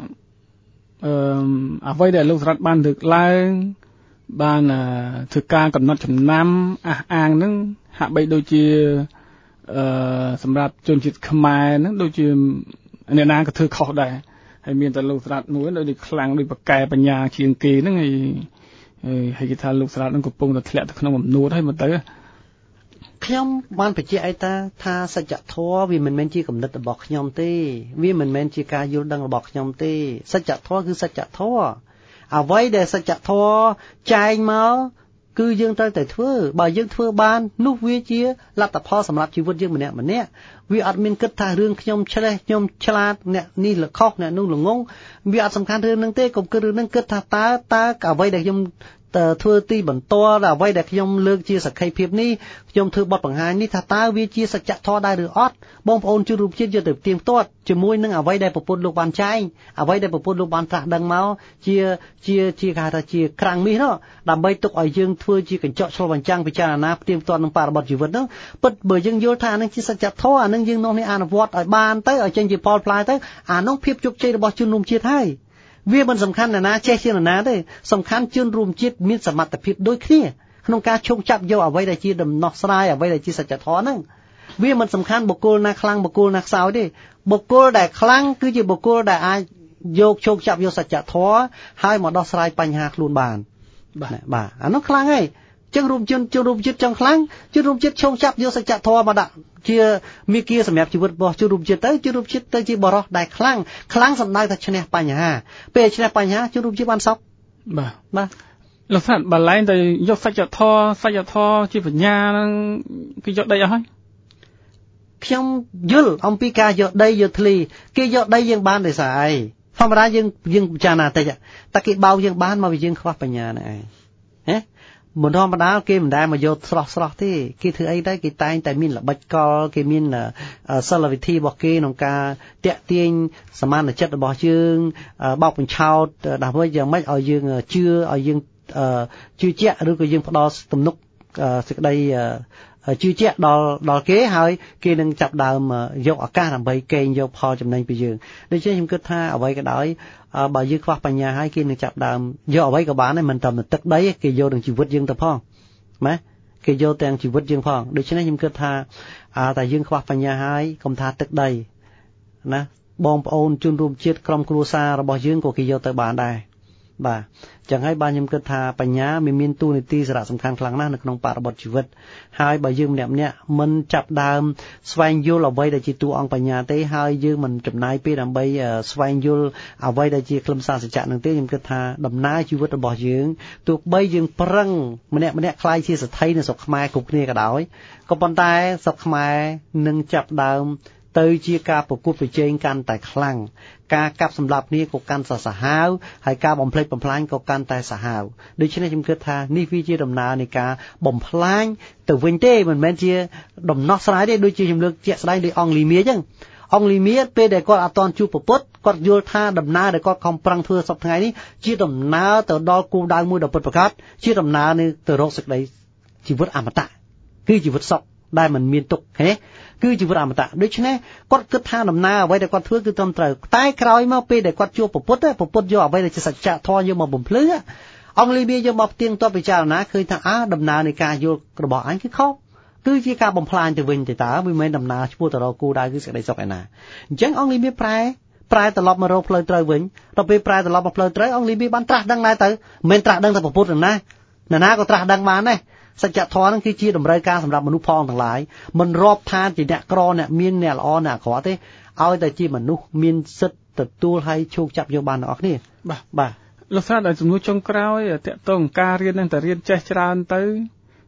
អ្វីដែលលោកស្រាត់បានលើកឡើងបានធ្វើការកំណត់ចំណាំអះអាងហ្នឹងហាក់បីដូចជាសម្រាប់ជនជាតិខ្មែរហ្នឹងដូចជាអ្នកណាក៏ធ្វើខុសដែរហើយមានតែលោកស្រាត់មួយដូចខ្លាំងដូចបកកែបញ្ញាជាងគេហ្នឹងហើយគេថាលោកស្រាត់ហ្នឹងកំពុងតែធ្លាក់ទៅក្នុងអំនួតហើយមកទៅខ្ញុំបានបញ្ជាក់ឲ្យថាសច្ចធម៌វាមិនមែនជាគំនិតរបស់ខ្ញុំទេវាមិនមែនជាការយល់ដឹងរបស់ខ្ញុំទេសច្ចធម៌គឺសច្ចធម៌អ្វីដែលសច្ចធម៌ចែងមកគឺយើងត្រូវតែធ្វើបើយើងធ្វើបាននោះវាជាលទ្ធផលសម្រាប់ជីវិតយើងម្នាក់វាអត់មានគិតថារឿងខ្ញុំឆ្លេះខ្ញុំឆ្លាតអ្នកនេះល្ខុសអ្នកនោះល្ងងវាអត់សំខាន់រឿងហ្នឹងទេកុំគិតរឿងហ្នឹងគិតថាតើអ្វីដែលខ្ញុំធ្វើទីបន្ទាល់អ្វីដែលខ្ញុំលើកជាសក្ខីភាពនេះខ្ញុំធ្វើបទបង្ហាញនេះថាតើវាជាសច្ចធម៌ដែរឬអត់បងប្អូនជនរួមជាតិយកទៅទៀងទាត់ជាមួយនឹងអ្វីដែលប្រពុតលោកបានចែងអ្វីដែលប្រពុតលោកបានត្រាស់ដឹងមកជាគេហៅថាជាក្រាំងមាសនោះដើម្បីទុកឲ្យយើងធ្វើជាកញ្ចក់ឆ្លុះបញ្ចាំងពិចារណាទៀងទាត់នឹងបរិបទជីវិតនោះពិតបើយើងយល់ថាអានឹងជាសច្ចធម៌អានឹងយើងនោះនេះអនុវត្តឲ្យបានទៅឲ្យចេញជាផលផ្លែទៅអានោះភាពជោគជ័យរបស់ជនរួមជាតិហើយវាមិនសំខាន់ណាចេះជាណាទេសំខាន់ជនរួមជាតិមានសមត្ថភាពដូចគ្នាក្នុងការឈោងចាប់យកអ្វីដែលជាដំណោះស្រាយអ្វីដែលជាសច្ចធម៌ហ្នឹងវាមិនសំខាន់បុគ្គលណាខ្លាំងបុគ្គលណាខ្សោយទេបុគ្គលដែលខ្លាំងគឺជាបុគ្គលដែលអាចយកឈោងចាប់យកសច្ចធម៌ហើយមកដោះស្រាយបញ្ហាខ្លួនបានបាទអានោះខ្លាំងហើយចឹងរួមជនរួមជាតិចង់ខ្លាំងជនរួមជាតិឈោងចាប់យកសច្ចធម៌មកដាក់ជាមេគាសម្រាប់ជីវិតរបស់ជនរួមជាតិទៅជនរួមជាតិទៅជាបរិសុទ្ធដែលខ្លាំងសំដៅថាឈ្នះបញ្ហាពេលឈ្នះបញ្ហាជនរួមជាតិបានសុខបាទលោកស្រាត់បើឡែងទៅយកសច្ចធម៌ជាបញ្ញាហ្នឹងគឺយកដីអស់ហើយខ្ញុំយល់អំពីការយកដីយកធ្លីគេយកដីយើងបានដោយសារអីធម្មតាយើងពិចារណាតិចតែគេបោកយើងបានមកវាយើងខ្វះបញ្ញាហ្នឹងឯងហ៎មិនធម្មតាគេមិនដែលមកយកស្រស់ទេគេធ្វើអីដែរគេតែងតែមានល្បិចកលគេមានសិលវិធីរបស់គេក្នុងការតាក់ទាញសមានចិត្តរបស់យើងបោកបញ្ឆោតដើម្បីយ៉ាងម៉េចឲ្យយើងជឿឲ្យយើងជឿជាក់ឬក៏យើងផ្ដល់ទំនុកសេចក្តីជឿជាក់ដល់គេហើយគេនឹងចាប់ដើមយកឱកាសដើម្បីកេងយកផលចំណេញពីយើងដូច្នេះខ្ញុំគិតថាអ្វីក៏ដោយបើយើងខ្វះបញ្ញាហើយគេនឹងចាប់ដើមយកអ្វីក៏បានដែរមិនត្រឹមតែទឹកដីគេយកនឹងជីវិតយើងទៅផងណាគេយកទាំងជីវិតយើងផងដូច្នេះខ្ញុំគិតថាតែយើងខ្វះបញ្ញាហើយកុំថាទឹកដីណាបងប្អូនជនរួមជាតិក្រុមគ្រួសាររបស់យើងក៏គេយកទៅបានដែរបាទចឹងហើយបានខ្ញុំគិតថាបញ្ញាមានតួនាទីសារៈសំខាន់ខ្លាំងណាស់នៅក្នុងបរិបទជីវិតហើយបើយើងម្នាក់មិនចាប់ដើមស្វែងយល់អ្វីដែលជាតួអង្គបញ្ញាទេហើយយើងមិនចំណាយពេលដើម្បីស្វែងយល់អ្វីដែលជាខ្លឹមសារសច្ចៈនឹងទេខ្ញុំគិតថាដំណើរជីវិតរបស់យើងទោះបីយើងប្រឹងម្នាក់ខ្លាយជាសេដ្ឋីនៅស្រុកខ្មែរគ្រប់គ្នាក៏ដោយក៏ប៉ុន្តែស្រុកខ្មែរនឹងចាប់ដើមទៅជាការប្រកួតប្រជែងកាន់តែខ្លាំងការកាប់សម្លាប់គ្នាក៏កាន់តែសាហាវហើយការបំផ្លិចបំផ្លាញក៏កាន់តែសាហាវដូច្នេះខ្ញុំគិតថានេះវាជាដំណើរនៃការបំផ្លាញទៅវិញទេមិនមែនជាដំណោះស្រាយទេដូចជាខ្ញុំលើកជាក់ស្ដែងដោយអង្គលីមៀអញ្ចឹងអង្គលីមៀពេលដែលគាត់អត់ទាន់ជួបប្រពុតគាត់យល់ថាដំណើរដែលគាត់ខំប្រឹងធ្វើសប្តាហ៍ថ្ងៃនេះជាដំណើរទៅដល់គោលដៅមួយដ៏ពិតប្រាកដជាដំណើរទៅរកសេចក្តីជីវិតអមតៈគឺជីវិតសុខដែលមិនមានទុក្ខទេគឺជីវិតអមតៈដូច្នេះគាត់គិតថាដំណើរអ្វីដែលគាត់ធ្វើគឺត្រឹមត្រូវតែក្រោយមកពេលដែលគាត់ជួបប្រពុតយកអ្វីដែលជាសច្ចធម៌យកមកបំភ្លឺអង្គលីបៀយកមកផ្ទៀងទាត់ពិចារណាឃើញថាដំណើរនៃការយល់របស់អញគឺខុសគឺជាការបំផ្លាញទៅវិញទៅតើវាមិនមែនដំណើរឆ្ពោះទៅរកគោលដៅគឺសេចក្តីសុខឯណាអញ្ចឹងអង្គលីបៀប្រែត្រឡប់មករកផ្លូវត្រូវវិញដល់ពេលប្រែត្រឡប់មកផ្លូវត្រូវអង្គលីបៀបានត្រាស់ដឹងដែរទៅមិនមែនត្រាស់ដឹងតែប្រពុតណាក៏ត្រាស់ដឹងបានដែរសច្ចធម៌ហ្នឹងគឺជាតម្រូវការសម្រាប់មនុស្សផងទាំងឡាយមិនរាប់ថាជាអ្នកក្រអ្នកមានអ្នកល្អអ្នកអាក្រក់ទេឲ្យតែជាមនុស្សមានសិទ្ធិទទួលហើយឈោកចាប់យកបានទាំងអស់គ្នាបាទលោកស្រាតឲ្យជំនួសចុងក្រោយតកតងការរៀនហ្នឹងតែរៀនចេះច្រើនទៅ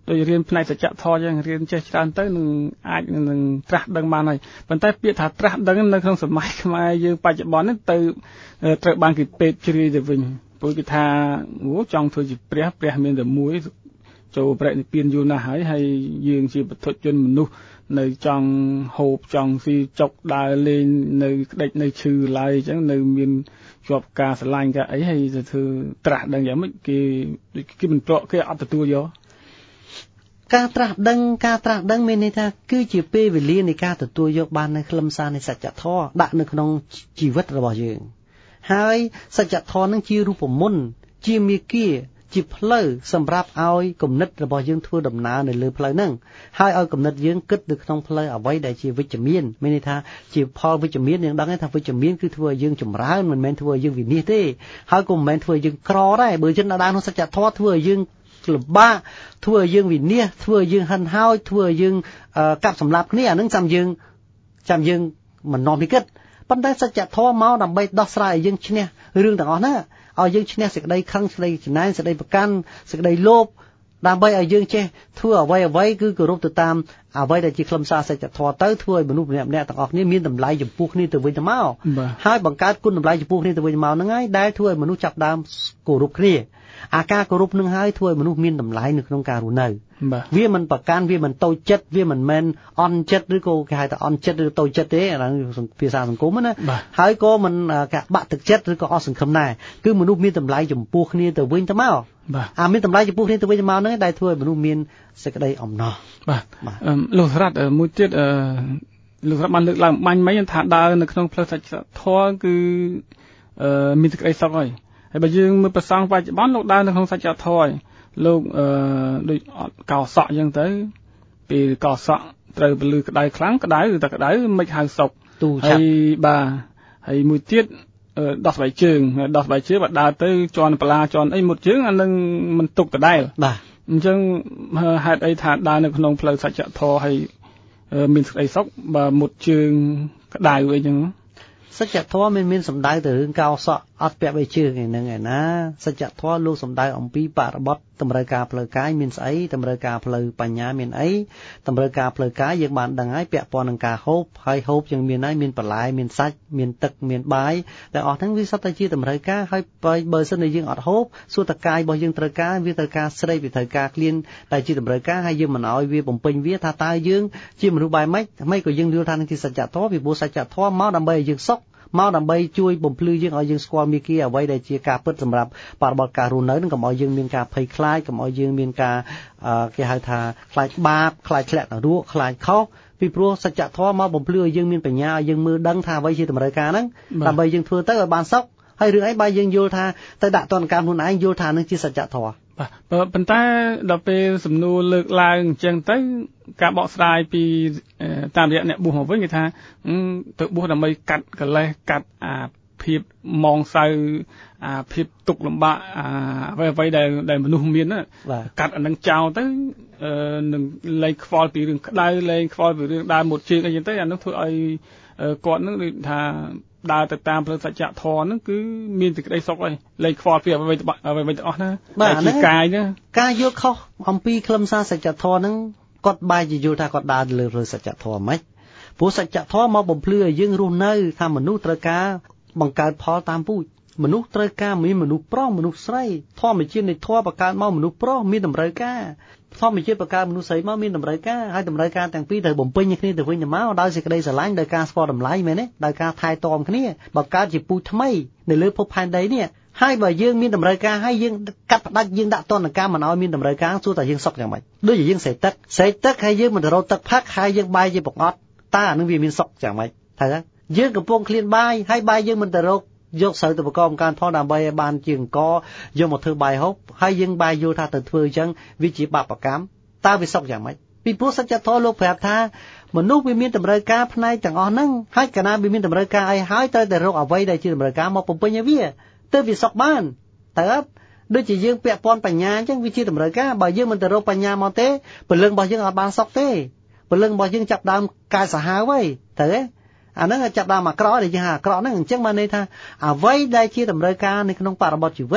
ដោយរៀនផ្នែកសច្ចធម៌ចឹងរៀនចេះច្រើនទៅនឹងអាចនឹងត្រាស់ដឹងបានហើយប៉ុន្តែពាក្យថាត្រាស់ដឹងនៅក្នុងសម័យខ្មែរយើងបច្ចុប្បន្ននេះទៅត្រូវបានគេពេកជ្រាយទៅវិញព្រោះគេថាអូចង់ធ្វើជាព្រះមានតែមួយចូលប្រតិនិព្វានយូរណាស់ហើយយើងជាបុថុជនមនុស្សនៅចង់ហូបចង់ស៊ីចុកដើរលេងនៅក្តិចនៅឈឺឡើយអញ្ចឹងនៅមានជាប់ការស្រឡាញ់ការអីហើយទៅធ្វើត្រាស់ដឹងយ៉ាងម៉េចគេមិនប្រកគេអត់ទទួលយកការត្រាស់ដឹងមានន័យថាគឺជាពេលវេលានៃការទទួលយកបាននៅខ្លឹមសារនៃសច្ចធម៌ដាក់នៅក្នុងជីវិតរបស់យើងហើយសច្ចធម៌នឹងជារូបមន្តជាមាគ៌ាជាផ្លូវសម្រាប់ឲ្យគំនិតរបស់យើងធ្វើដំណើរនៅលើផ្លូវហ្នឹងហើយឲ្យគំនិតយើងគិតនៅក្នុងផ្លូវអ្វីដែលជាវិជ្ជមានមានន័យថាជាផលវិជ្ជមានយើងដឹងថាវិជ្ជមានគឺធ្វើឲ្យយើងចម្រើនមិនមែនធ្វើឲ្យយើងវិនាសទេហើយក៏មិនមែនធ្វើឲ្យយើងក្រដែរបើយើងនៅដើរក្នុងសច្ចធម៌ធ្វើឲ្យយើងលំបាកធ្វើឲ្យយើងវិនាសធ្វើឲ្យយើងហិនហោចធ្វើឲ្យយើងកាប់សម្លាប់គ្នាអានឹងចាំយើងមិននាំពីគិតប៉ុន្តែសច្ចធម៌មកដើម្បីដោះស្រាយឲ្យយើងឈ្នះរឿងទាំងអស់ហ្នឹងឲ្យយើងឈ្នះសេចក្តីខឹងសេចក្តីច្នៃសេចក្តីប្រកាន់សេចក្តីលោភដើម្បីឲ្យយើងចេះធ្វើអ្វីគឺគោរពទៅតាមអ្វីដែលជាខ្លឹមសារសច្ចធម៌ទៅធ្វើឲ្យមនុស្សម្នាក់ៗទាំងអស់គ្នាមានតម្លៃចំពោះគ្នាទៅវិញទៅមកហើយបង្កើតគុណតម្លៃចំពោះគ្នាទៅវិញទៅមកហ្នឹងហើយដែលធ្វើឲ្យមនុស្សចាប់ដើមគោរពគ្នាអាការគោរពនឹងហើយធ្វើឲ្យមនុស្សមានតម្លៃនៅក្នុងការរស់នៅវាមិនប្រកាន់វាមិនតូចចិត្តវាមិនមែនអន់ចិត្តឬក៏គេហៅថាអន់ចិត្តឬតូចចិត្តទេអាហ្នឹងភាសាសង្គមណាហើយក៏មិនកាបាក់ទឹកចិត្តឬក៏អស់សង្ឃឹមដែរគឺមនុស្សមានតម្លៃចំពោះគ្នាទៅវិញទៅមកមានតម្លៃចំពោះគ្នាទៅវិញទៅមកហ្នឹងដែលធ្វើឲ្យមនុស្សមានសេចក្តីអំណរបាទលោកស្រាប់មួយទៀតលោកស្រាប់បានលើកឡើងបាញ់មិញថាដើរនៅក្នុងផ្លូវសច្ចធម៌គឺមានសេចក្តីសុខហើយបើយើងមើលប្រសងបច្ចុប្បន្នលោកដើរនៅក្នុងសច្ចធម៌លោកដូចអត់កោសក់អញ្ចឹងទៅពេលកោសក់ត្រូវពលឺក្តៅខ្លាំងក្តៅតែក្តៅមិនហៅសុកទូឆាប់ហើយមួយទៀតដោះស្បែកជើងបើដើរទៅជន់បលាជន់អីមុតជើងអានឹងមិនទុកដដែលបាទអញ្ចឹងហេតុអីថាដើរនៅក្នុងផ្លូវសច្ចធម៌ហើយមានសេចក្តីសុខបើមុតជើងក្តៅអីចឹងសច្ចធម៌មានសំដៅទៅរឿងកោសក់អត់ពាក់បីជើងហ្នឹងឯណាសច្ចធម៌លោកសំដៅអំពីបរិបទតម្រូវការផ្លូវកាយមានស្អីតម្រូវការផ្លូវបញ្ញាមានអីតម្រូវការផ្លូវកាយយើងបានដឹងហើយពាក់ព័ន្ធនឹងការហូបហើយហូបយើងមានហើយមានបន្លែមានសាច់មានទឹកមានបាយតែអស់ហ្នឹងវាសុទ្ធតែជាតម្រូវការហើយបើសិនជាយើងអត់ហូបសួរតកាយរបស់យើងត្រូវការវាត្រូវការស្រេកវាត្រូវការក្លៀនតែជាតម្រូវការហើយយើងមិនឲ្យវាបំពេញវាថាតើយើងជាមនុស្សបែបម៉េចថ្មីក៏យើងយល់ថានឹងជាសច្ចធម៌ពីព្រោះសច្ចធម៌មកដើម្បីឲ្យយើងសុខមកដើម្បីជួយបំភ្លឺយើងឲ្យយើងស្គាល់មាគ៌ាអ្វីដែលជាការពិតសម្រាប់បរិបទការរស់នៅនឹងកុំឲ្យយើងមានការភ័យខ្លាចកុំឲ្យយើងមានការគេហៅថាខ្លាចបាបខ្លាចធ្លាក់នរកខ្លាចខុសពីព្រោះសច្ចធម៌មកបំភ្លឺឲ្យយើងមានបញ្ញាឲ្យយើងមើលដឹងថាអ្វីជាតម្រូវការហ្នឹងដើម្បីយើងធ្វើទៅឲ្យបានសុខហើយរឿងអីបើយើងយល់ថាទៅដាក់ទណ្ឌកម្មខ្លួនឯងយល់ថានឹងជាសច្ចធម៌បាទប៉ុន្តែដល់ពេលសំណួរលើកឡើងអញ្ចឹងទៅការបកស្រាយពីតាមរយៈអ្នកបួសមកវិញគេថាទៅបួសដើម្បីកាត់កិលេសកាត់អាភាពមងសៅអាភាពទុក្ខលំបាកអ្វីដែលមនុស្សមានកាត់អានឹងចោលទៅនឹងលែងខ្វល់ពីរឿងក្តៅលែងខ្វល់ពីរឿងដើរមុតជើងអីចឹងទៅអានឹងធ្វើឲ្យគាត់នឹងដូចថាដើរទៅតាមផ្លូវសច្ចធម៌ហ្នឹងគឺមានសេចក្តីសុខហើយលែងខ្វល់ពីអ្វីទាំងអស់ណាតែជាកាយណាការយល់ខុសអំពីខ្លឹមសារសច្ចធម៌ហ្នឹងគាត់បែរជាយល់ថាគាត់ដើរលើសច្ចធម៌ហ្មងព្រោះសច្ចធម៌មកបំភ្លឺឲ្យយើងរស់នៅថាមនុស្សត្រូវការបង្កើតផលតាមពូជមនុស្សត្រូវការមានមនុស្សប្រុសមនុស្សស្រីធម្មជាតិនៃធម៌បង្កើតមកមនុស្សប្រុសមានតម្រូវការធម្មជាតិបង្កើតមនុស្សស្រីមកមានតម្រូវការហើយតម្រូវការទាំងពីរត្រូវបំពេញគ្នាទៅវិញទៅមកដោយសេចក្តីស្រឡាញ់ដោយការស្គាល់តម្លៃមែនទេដោយការថែទាំគ្នាបង្កើតជាពូជថ្មីនៅលើភពផែនដីនេះហើយបើយើងមានតម្រូវការហើយយើងកាត់ផ្ដាច់យើងដាក់ទណ្ឌកម្មមិនឲ្យមានតម្រូវការសួរតែយើងសុខយ៉ាងម៉េចដូចជាយើងសេទឹកហើយយើងមិនទៅរកទឹកផឹកហើយយើងបាយជាបង្អត់តើអានឹងវាមានសុខយ៉ាងម៉េចថាយើងកំពុងឃ្លានបាយហើយបាយយើងមិនទៅរកយកស្រូវទៅប្រកបការផលដើម្បីឲ្យបានជាអង្គយកមកធ្វើបាយហូបហើយយើងបាយយល់ថាទៅធ្វើអញ្ចឹងវាជាបាបកម្មតើវាសុខយ៉ាងម៉េចពីព្រោះសច្ចធម៌លោកប្រាប់ថាមនុស្សវាមានតម្រូវការផ្នែកទាំងអស់ហ្នឹងហើយកាលណាវាមានតម្រូវការអីហើយត្រូវតែរកអ្វីដែលជាតម្រូវការមកបំពេញឲ្យវាទើបវាសុខបានតើដូចជាយើងពាក់ព័ន្ធបញ្ញាអញ្ចឹងវាជាតម្រូវការបើយើងមិនទៅរកបញ្ញាមកទេពលឹងរបស់យើងអត់បានសុខទេពលឹងរបស់យើងចាប់ដើមកាយសាហាវហើយតើអាហ្នឹងចាប់ដើមអាក្រក់ដែលយើងហៅអាក្រក់ហ្នឹងអញ្ចឹងបានន័យថាអ្វីដែលជាតម្រូវការនៅក្នុងបរិបទជីវិត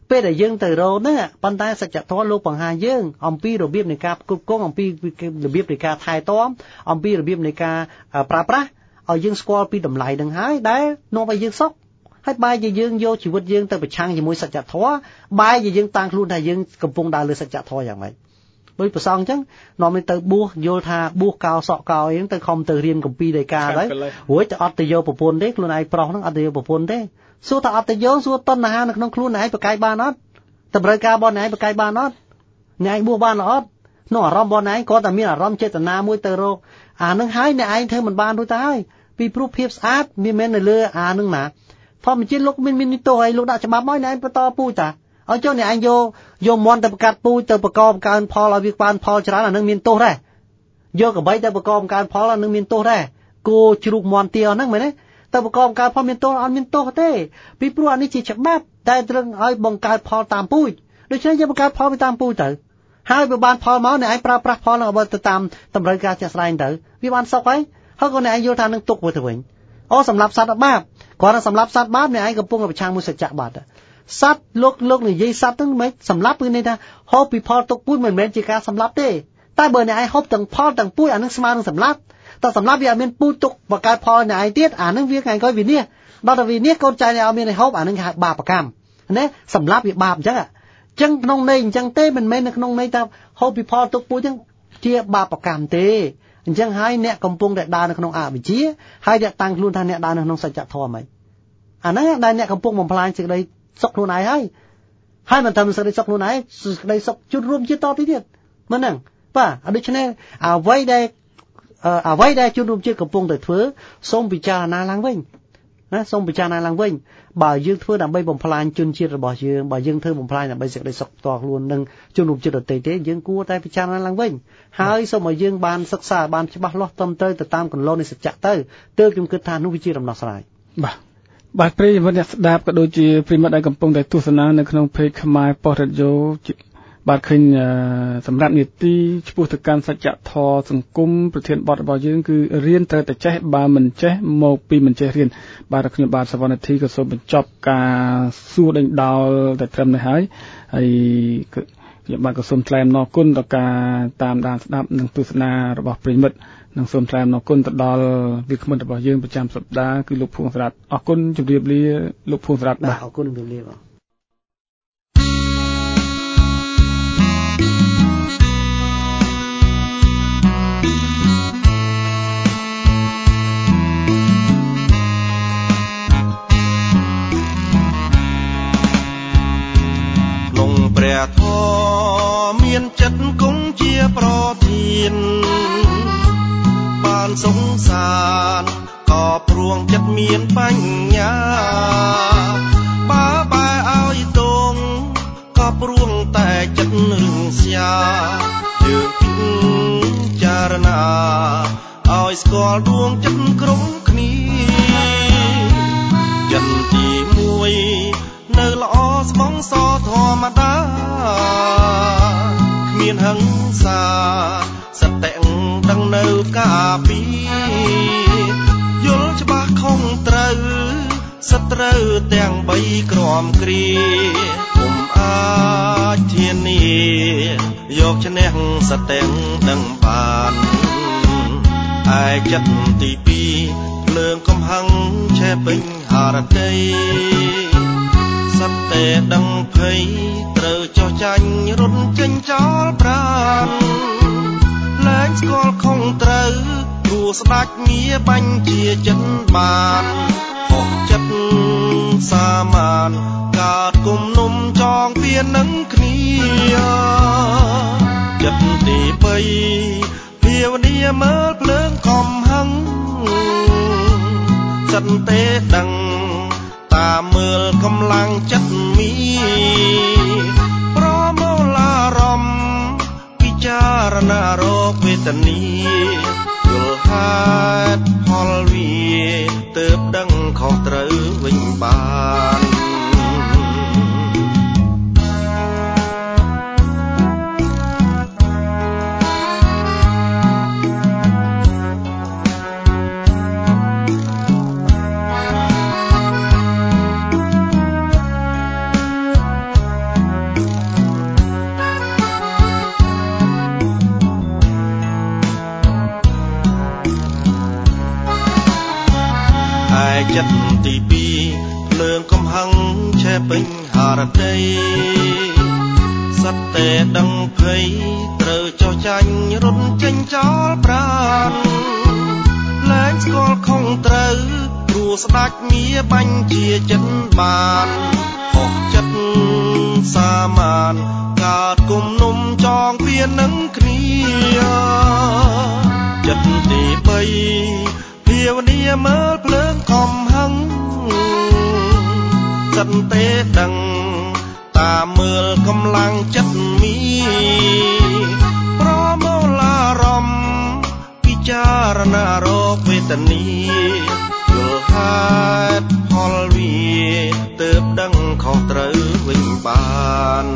ពេលដែលយើងទៅរកហ្នឹងប៉ុន្តែសច្ចធម៌លោកបង្ហាញយើងអំពីរបៀបនៃការគ្រប់គ្រងអំពីរបៀបនៃការថែទាំអំពីរបៀបនៃការប្រើប្រាស់ឲ្យយើងស្គាល់ពីតម្លៃនឹងហើយដែលនាំឲ្យយើងសុខហើយបែរជាយើងយកជីវិតយើងទៅប្រឆាំងជាមួយសច្ចធម៌បែរជាយើងតាំងខ្លួនថាយើងកំពុងដើរលើសច្ចធម៌យ៉ាងម៉េចដោយប្រសងអញ្ចឹងនាំទៅបួសយល់ថាបួសកោសក់កោអីទៅខំទៅរៀនកម្ពីដីកាទៅរួចទៅអត់ទៅយកប្រពន្ធទេខ្លួនឯងប្រុសហ្នឹងអត់ទៅយកប្រពន្ធទេសួរថាអត់ទៅយកសួរតណ្ហានៅក្នុងខ្លួនឯងប្រកែកបានអត់តម្រូវការរបស់ឯងប្រកែកបានអត់អ្នកឯងបួសបានអត់ក្នុងអារម្មណ៍របស់ឯងគាត់តែមានអារម្មណ៍ចេតនាមួយទៅរកអានឹងហើយអ្នកឯងធ្វើមិនបានរួចទៅហើយពីព្រោះភាពស្អាតវាមិនមែននៅលើអានឹងណាធម្មជាតិលោកមានទោសឲ្យលោកដាក់ច្បាប់មកអ្នកឯងបន្តពូជតាឲ្យចុះអ្នកឯងយកមន់ទៅប្រកាត់ពូជទៅបកកកើនផលឲ្យវាបានផលច្រើនអានឹងមានទោសដែរយកកបីទៅបកកកើនផលអានឹងមានទោសដែរគោជ្រូកមន់ទាហ្នឹងមែនទេទៅបកកកើតផលមានទោសអត់មានទោសទេពីព្រោះអានេះជាច្បាប់តែត្រឹងឲ្យបង្កើតផលតាមពូជដូច្នេះយើងបង្កើតផលទៅតាមពូជទៅហើយវាបានផលមកអ្នកឯងប្រើប្រាស់ផលនឹងទៅតាមតម្រូវការជាក់ស្ដែងទៅវាបានសុខហើយក៏អ្នកឯងយល់ថានឹងទុកទៅវិញអូសម្រាប់សត្វបាបគាត់ថាសម្រាប់សត្វបាបអ្នកឯងកំពុងប្រឆាំងមួយសច្ចៈបាត់សត្វលោកនិយាយសត្វហ្នឹងមិនសម្រាប់គឺន័យថាហូបពីផលទុកពូជមិនមែនជាការសម្លាប់ទេតែបើអ្នកឯងហូបទាំងផលទាំងពូជអានឹងស្មើនឹងសម្លាប់តែសម្រាប់វាអត់មានពូជទុកបង្កើតផលអ្នកឯងទៀតអានឹងវាថ្ងៃក្រោយវិនិច្ឆ័យដល់តែវិនិច្ឆ័យកូនចៅអ្នកឲ្យមានឲ្យហូបអានឹងគេហៅបាបកម្មណាសម្រាប់វាបាបអញ្ចឹងក្នុងន័យអញ្ចឹងទេមិនមែននៅក្នុងន័យថាហូបពីផលទុកពូជអញ្ចឹងជាបាបកម្មទេអញ្ចឹងហើយអ្នកកំពុងតែដើរនៅក្នុងអវិជ្ជាហើយអ្នកតាំងខ្លួនថាអ្នកដើរនៅក្នុងសច្ចធម៌ហ្មងអាហ្នឹងដែលអ្នកកំពុងបំផ្លាញសេចក្តីសុខខ្លួនឯងហើយមិនតាមសេចក្តីសុខខ្លួនឯងសេចក្តីសុខជនរួមជាតិតទៅទៀតមិនហ្នឹងបាទដូច្នេះអ្វីដែលជនរួមជាតិកំពុងតែធ្វើសូមពិចារណាឡើងវិញណាសូមពិចារណាឡើងវិញបើយើងធ្វើដើម្បីបំផ្លាញជនជាតិរបស់យើងបើយើងធ្វើបំផ្លាញដើម្បីសេចក្តីសុខផ្ទាល់ខ្លួននិងជនរួមជាតិដទៃទេយើងគួរតែពិចារណាឡើងវិញហើយសូមឲ្យយើងបានសិក្សាបានច្បាស់លាស់ត្រឹមត្រូវទៅតាមគន្លងនៃសច្ចៈទៅទើបខ្ញុំគិតថានោះវាជាដំណោះស្រាយបាទប្រិយមិត្តអ្នកស្ដាប់ក៏ដូចជាប្រិយមិត្តដែលកំពុងតែទស្សនានៅក្នុងเพจខ្មែរប៉ុស្តិ៍រ៉ាឌីយ៉ូបាទឃើញសម្រាប់នីតិឆ្ពោះទៅកាន់សច្ចធម៌សង្គមប្រធានបទរបស់យើងគឺរៀនត្រូវតែចេះបើមិនចេះមកពីមិនចេះរៀនបាទខ្ញុំបាទសវណ្ណធីក៏សូមបញ្ចប់ការសួរដេញដោលតែត្រឹមនេះហើយខ្ញុំបាទក៏សូមថ្លែងអំណរគុណដល់ការតាមដានស្ដាប់និងទស្សនារបស់ប្រិយមិត្តនិងសូមថ្លែងអំណរគុណទៅដល់វាគ្មិនរបស់យើងប្រចាំសប្ដាហ៍គឺលោកភួងសរ៉ាត់អរគុណជម្រាបលាលោកភួងសរ៉ាត់បាទអរគុណជម្រាបលាបាទព្រះធម៌មានចិត្តគង់ជាប្រធានបានសង្សារក៏ព្រួងចិត្តមានបញ្ញាបើបែឲ្យតងក៏ព្រួងតែចិត្តរឹងស្យាយើងពិចារណាឲ្យស្គាល់ដួងចិត្តក្រុមគ្នាចិត្តទី1នៅល្អស្មងសធម្មតាគ្មានហិង្សាសតិដឹងនៅការពីយល់ច្បាស់ខុសត្រូវសត្រូវទាំង3ក្រមគ្រាគុំអាចធានាយកឈ្នះសតិដឹងបានឯចិត្តទី2ភ្លើងកំហឹងឆេះពេញហារតីសត្វតែដឹងភ័យត្រូវចោះចាញ់រត់ចេញចោលប្រាណលែងស្គាល់ខុសត្រូវព្រោះស្ដាច់ងារបាញ់ជាចិត្តបានហុកចិត្តសាមានកើតគុំនុំចងពៀននឹងគ្នាចិត្តទី3ភាវនាមើលភ្លើងកំហឹងសិនទេដឹងតាមមើលកម្លាំងចិត្តមីប្រមូលអារម្មណ៍ពិចារណារកវេទនាយល់ហេតុផលវាទើបដឹងខុសត្រូវវិញបានចិត្តទី2ភ្លើងកំហឹងឆេះពេញហារតីសត្វតែដឹងភ័យត្រូវចោះចាញ់រត់ចេញចោលប្រាណលែងស្គាល់ខុសត្រូវព្រោះស្ដេចមាបញ្ជាចិត្តបានហុកចិត្តសាមានកើតគុំនុំចងពៀននឹងគ្នាចិត្តទី3ភាវនាមើលភ្លើងកំហឹងសិនទេដឹងតាមមើលកម្លាំងចិត្តមីប្រមូលអារម្មណ៍ពិចារណារកវេទនាយល់ហេតុផលវាទើបដឹងខុសត្រូវវិញបាន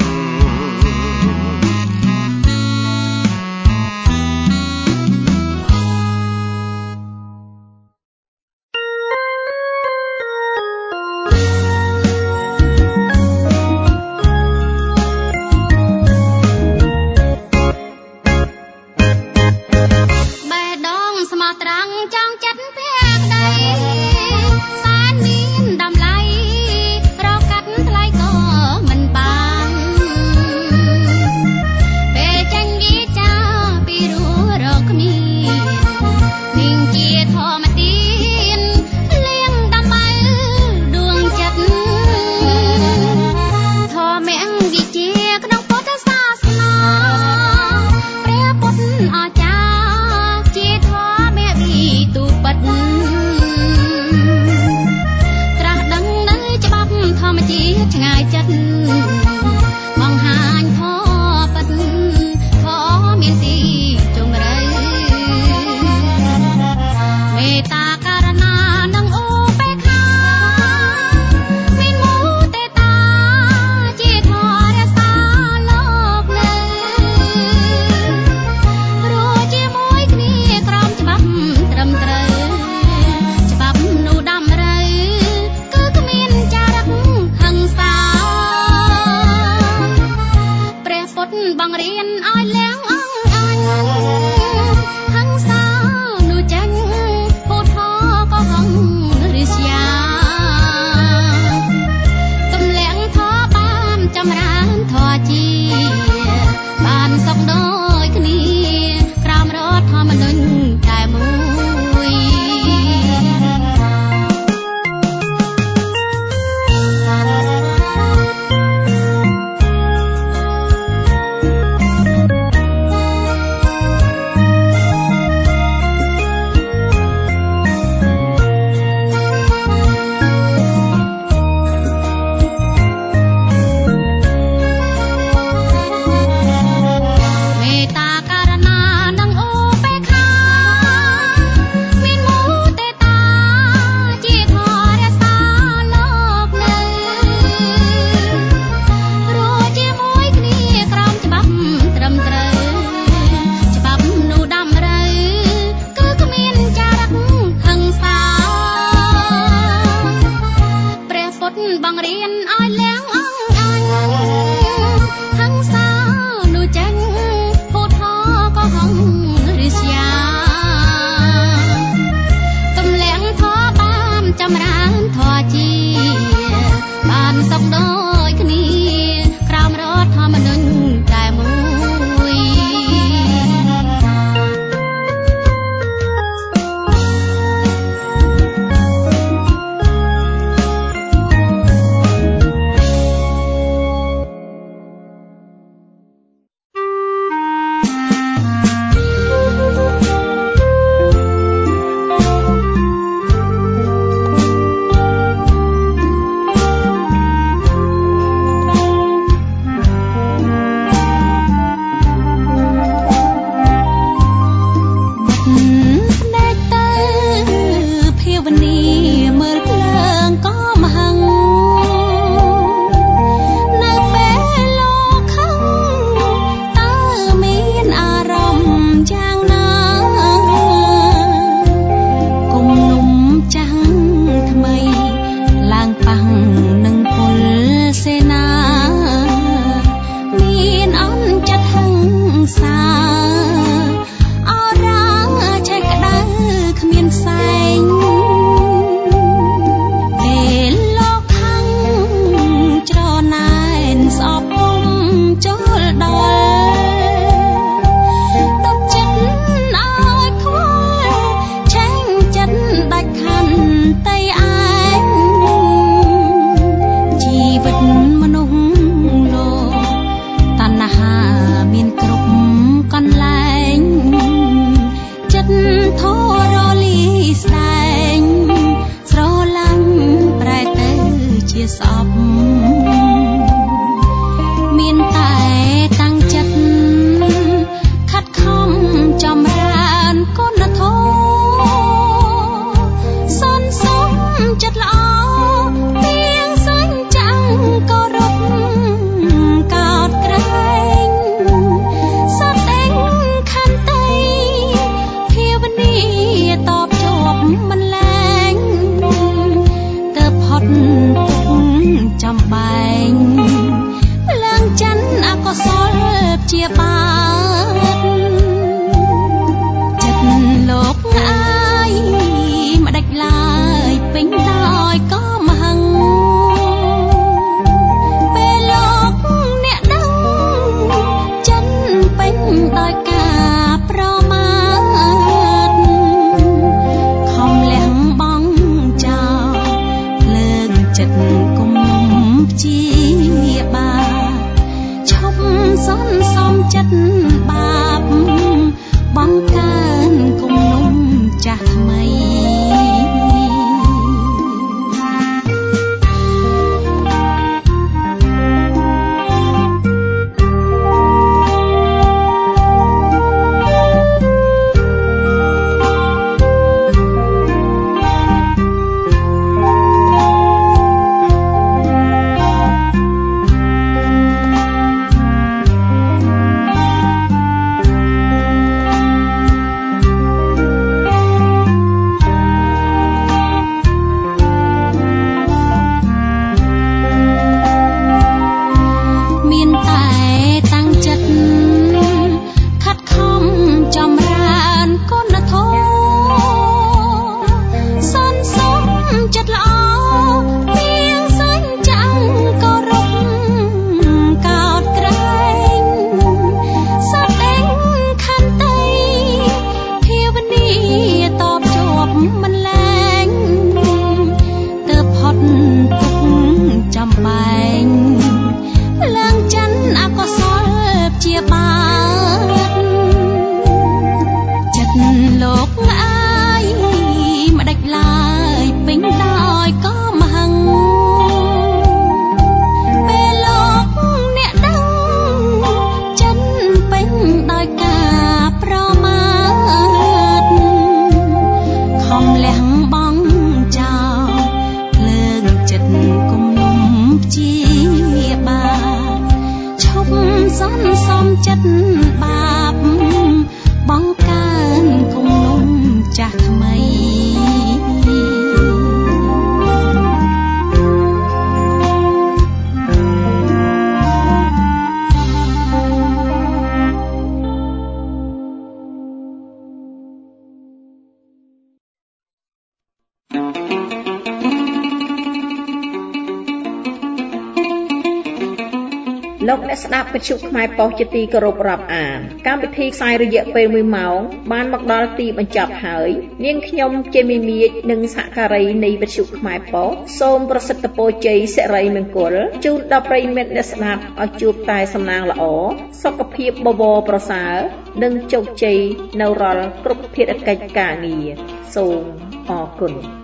លោកអ្នកស្ដាប់វិទ្យុខ្មែរប៉ុស្តិ៍ជាទីគោរពរាប់អានកម្មវិធីផ្សាយរយៈពេល1ម៉ោងបានមកដល់ទីបញ្ចប់ហើយនាងខ្ញុំជាមីមៀចនិងសហការីនៃវិទ្យុខ្មែរប៉ុស្តិ៍សូមប្រសិទ្ធពរជ័យសិរីមង្គលជូនដល់ប្រិយមិត្តអ្នកស្ដាប់ឲ្យជួបតែសំណាងល្អសុខភាពបវរប្រសើរនិងជោគជ័យនៅរាល់គ្រប់ភារកិច្ចការងារសូមអរគុណ